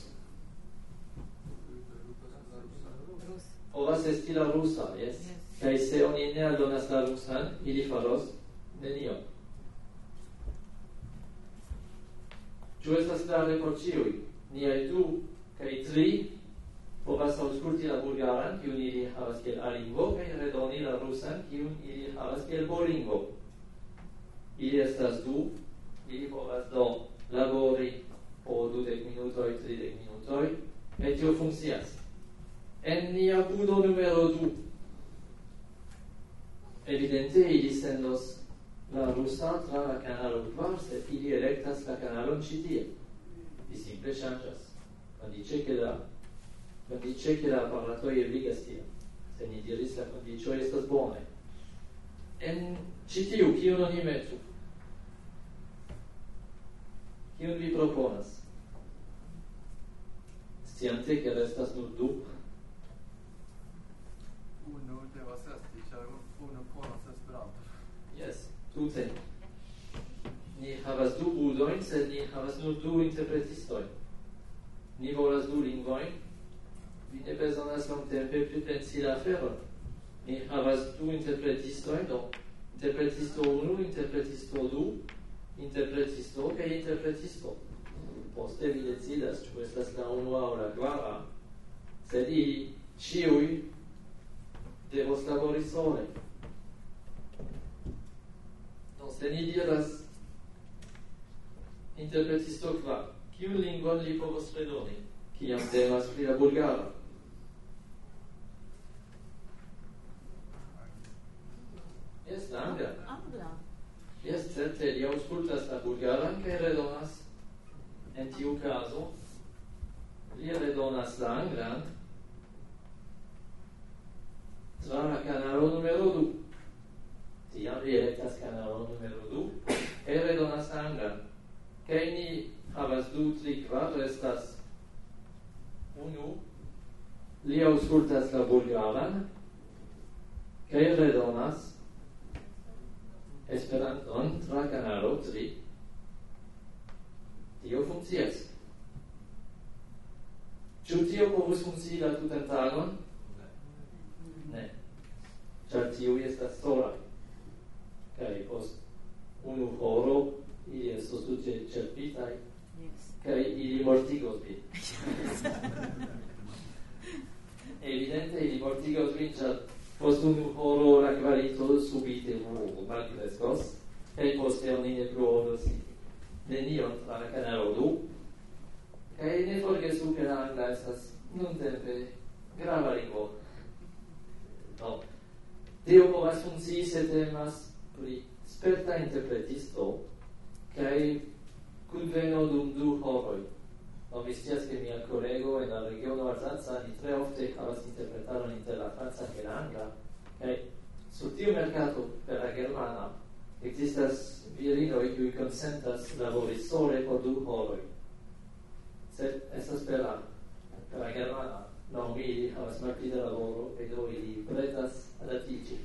povas esti la rusa, yes? Kaj se oni ne aldonas la rusan, ili faros nenion. Ĉu estas klare por ĉiuj? Niaj du kaj tri povas aŭskulti la bulgaran, kiun ili havas kiel alingvo, kaj redoni la rusan, kiun ili havas kiel bolingvo. Ili estas du, ili povas do labori po dudek minutoj, tridek minutoj, kaj tio funkcias. En nia budo numero du, evidente ili sendos la rusa tra la canalo kvar, sed ili elektas la kanalon ĉi tie. Vi simple ŝanĝas. Kondiĉe ke la kondiĉe ke la aparatoj ebligas tion. Se ni diris la kondiĉoj estas bone. En ĉi tiu kiun oni metu? Kiun vi proponas? Sciante ke restas nur du. Unu devas esti, ĉar unu konas Esperanton. Yes, tute. Ni havas du budojn, sed ni havas nur du interpretistojn. Ni volas du lingvojn. Vi ne bezonas longtempe pripensi la aferon. Ni havas du interpretistojn, do interpretisto unu, interpretisto du, interpretisto kaj interpretisto. Poste vi decidas, ĉu estas la unua aŭ la kvara, sed ili ĉiuj devos labori sole. Do, se ni diras interpretisto kvar, kiun lingvon li povos redoni, kiam temas pri la bulgara? Yes, la angla. Angla. Yes, certe, li aŭskultas la bulgaran kaj redonas. En tiu caso, li redonas la anglan tra la canalo numero du. Tiam li elektas canalo numero du e redonas la anglan. Kaj ni havas du, tri, kvar, restas unu, li aŭskultas la bulgaran kaj redonas Esperanton tra canalo tri. Tio funkcias. Ĉu tio povus funkcii la tutan tagon? Ne. Ĉar tiuj estas solaj. Kaj post unu horo ili estos tute ĉerpitaj, kaj ili mortigos vin. Evidente ili mortigos vin, ĉar post unu horo la kvalito subite malkreskos, kaj poste oni ne plu aŭdos nenion tra la canalo du, kaj ne forgesu ke la angla estas nuntempe grava lingvo. No, tio povas funkcii se temas pri sperta interpretisto kaj kunveno dum du horoj. No, vi scias ke mia kolego en la regiono Alzaca li tre ofte havas interpretaron inter la franca kaj la angla, kaj sur tiu merkato per la germana existas virinoj kiuj konsentas labori sole por du horoj. Sed estas per la per la germana laŭ mi ili havas malpli da laboro kaj do ili pretas adaptiĝi.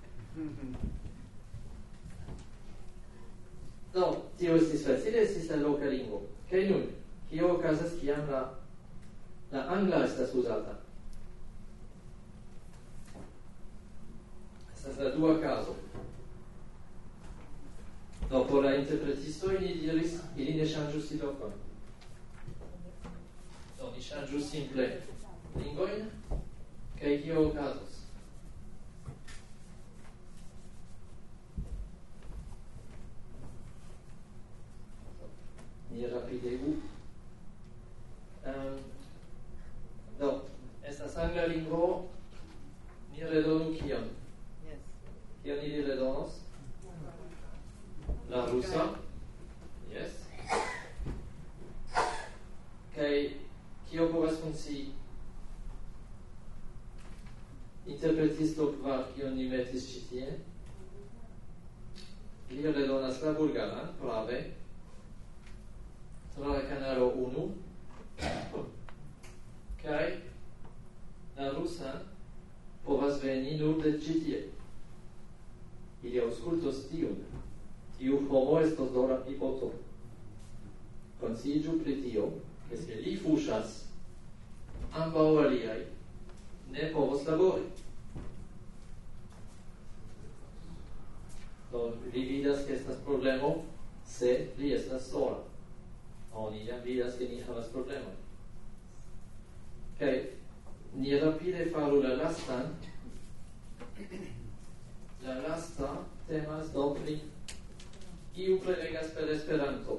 Do, tio estis facile, estis la loka lingvo. Kaj nun, kio okazas kiam la la angla estas uzata? Estas la dua caso. Do, por la interpretistoj ni diris, ili ne ŝanĝu sidlokon. Do, ni ŝanĝu simple lingvojn, kaj kio okazos? Ni rapidegu. Um, do, estas angla lingvo, ni redonu kion? Kion ili redonos? La rusa? Yes. Kaj kio povas funkcii? Interpretisto kvar, kion ni metis ĉi tie, li redonas la bulgaran, prave, tra la canalo unu, kaj la rusa povas veni nur de ĉi tie. Ili aŭskultos tiun. Tiu homo estos do la piloto. Konsciiĝu pri tio, che se li fuŝas, ambaŭ aliaj ne povos labori. Do vi vidas che estas problemo se li estas sola. Oni jam vidas che ni havas problemon. Kaj ni rapide faru la lastan. La lasta temas do pri kiu prelegas per Esperanto.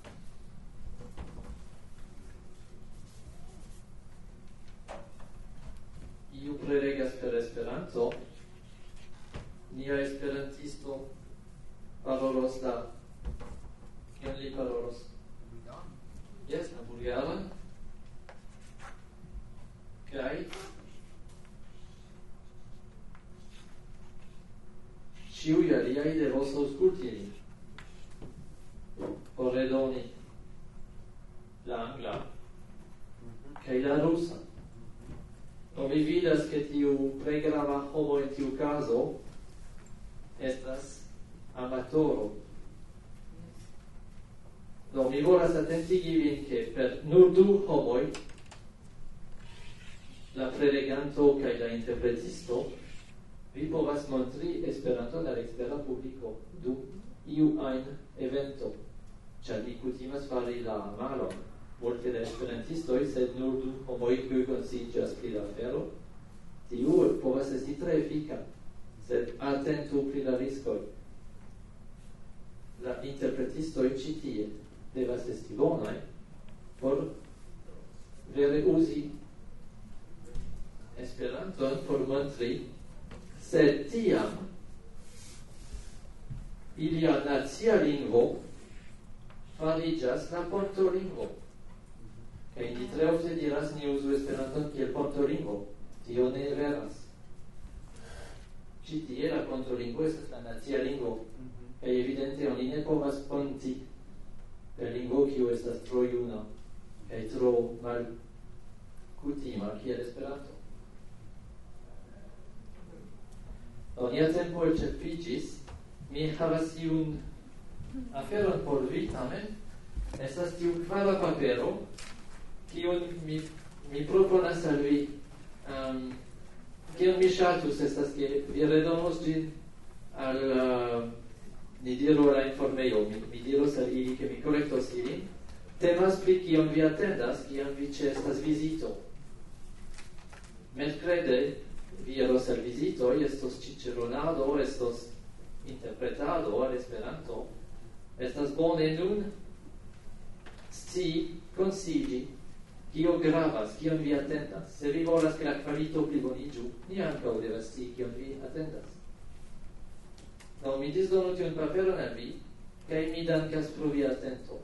Kiu prelegas per Esperanto? Nia esperantisto parolos la kion li parolos? Yes, la bulgaran. Kaj ĉiuj aliaj devos aŭskulti lin por redoni la angla kaj la rusa. Do vi vidas che tiu plej grava homo en tiu caso estas amatoro. Do mi volas atentigi vin che per nur du homoj, la preleganto kaj la interpretisto, vi povas montri Esperanton al ekstera publiko dum iu ajn evento, ĉar ni kutimas fari la malon. Multe da esperantistoj, sed nur du homoj kiuj konsciiĝas pri la afero, tiu povas esti tre efika, sed atentu pri la riskoj. La interpretistoj ĉi tie devas esti bonaj por vere uzi Esperanton por montri, sed tiam ilia nacia lingvo fariĝas la ponto-lingvo. Kaj ni tre ofte diras ni uzu Esperanton kiel ponto-lingvo. Tio ne veras. Ĉi tie la ponto-lingvo estas la nacia lingvo. Kaj evidente oni ne povas ponti per lingvo kiu estas tro juna kaj tro malkutima kiel Esperanto. Do nia tempo elĉerpiĝis. Mi havas iun aferon por vi tamen. Estas tiu kvara papero, kiun mi, mi proponas al vi. Um, kion mi ŝatus estas ke vi redonos ĝin al uh, ni diru la informejo. Mi, mi diros al ili ke mi korektos ilin. Temas pri kion vi atendas, kiam vi ĉeestas vizito. Merkrede vi iros al vizitoj, estos ĉiĉeronado, estos interpretado al Esperanto. Estas bone nun scii, konsigi, kio gravas, kion vi atendas. Se vi volas ke la kvalito pliboniĝu, ni ankaŭ devas scii kion vi atendas. Do mi disdonu tiun paperon al vi, kaj mi dankas pro via atento.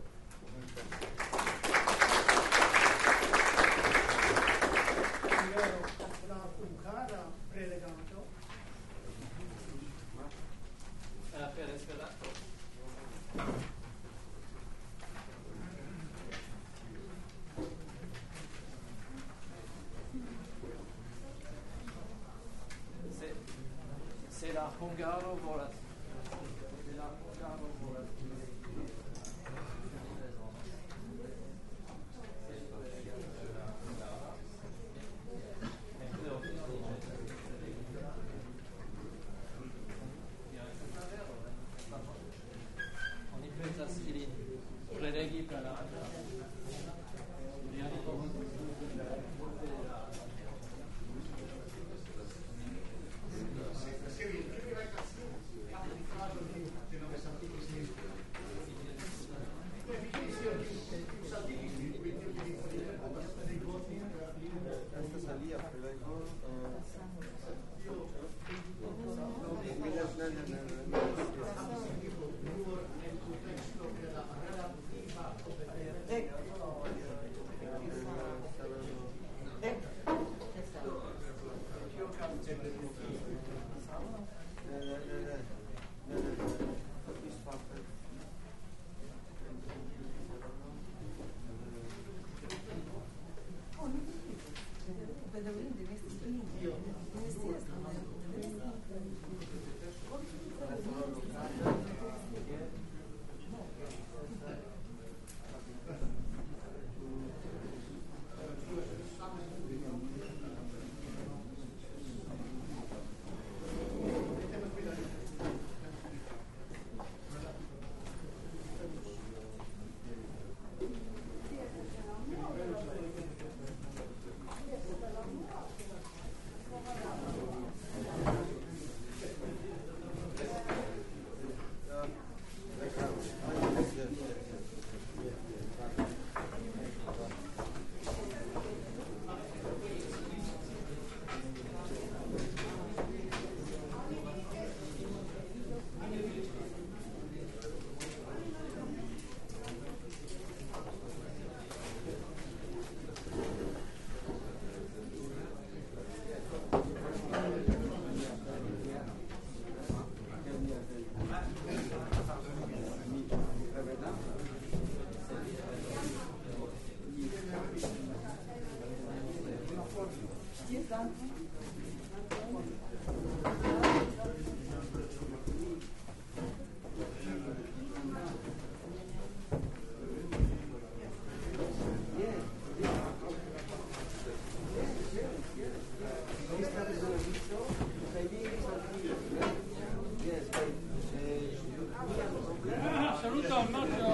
Per Esperanto. Se, se la hungaro volas, se la hungaro volas, prelegi per la no, not. Uh,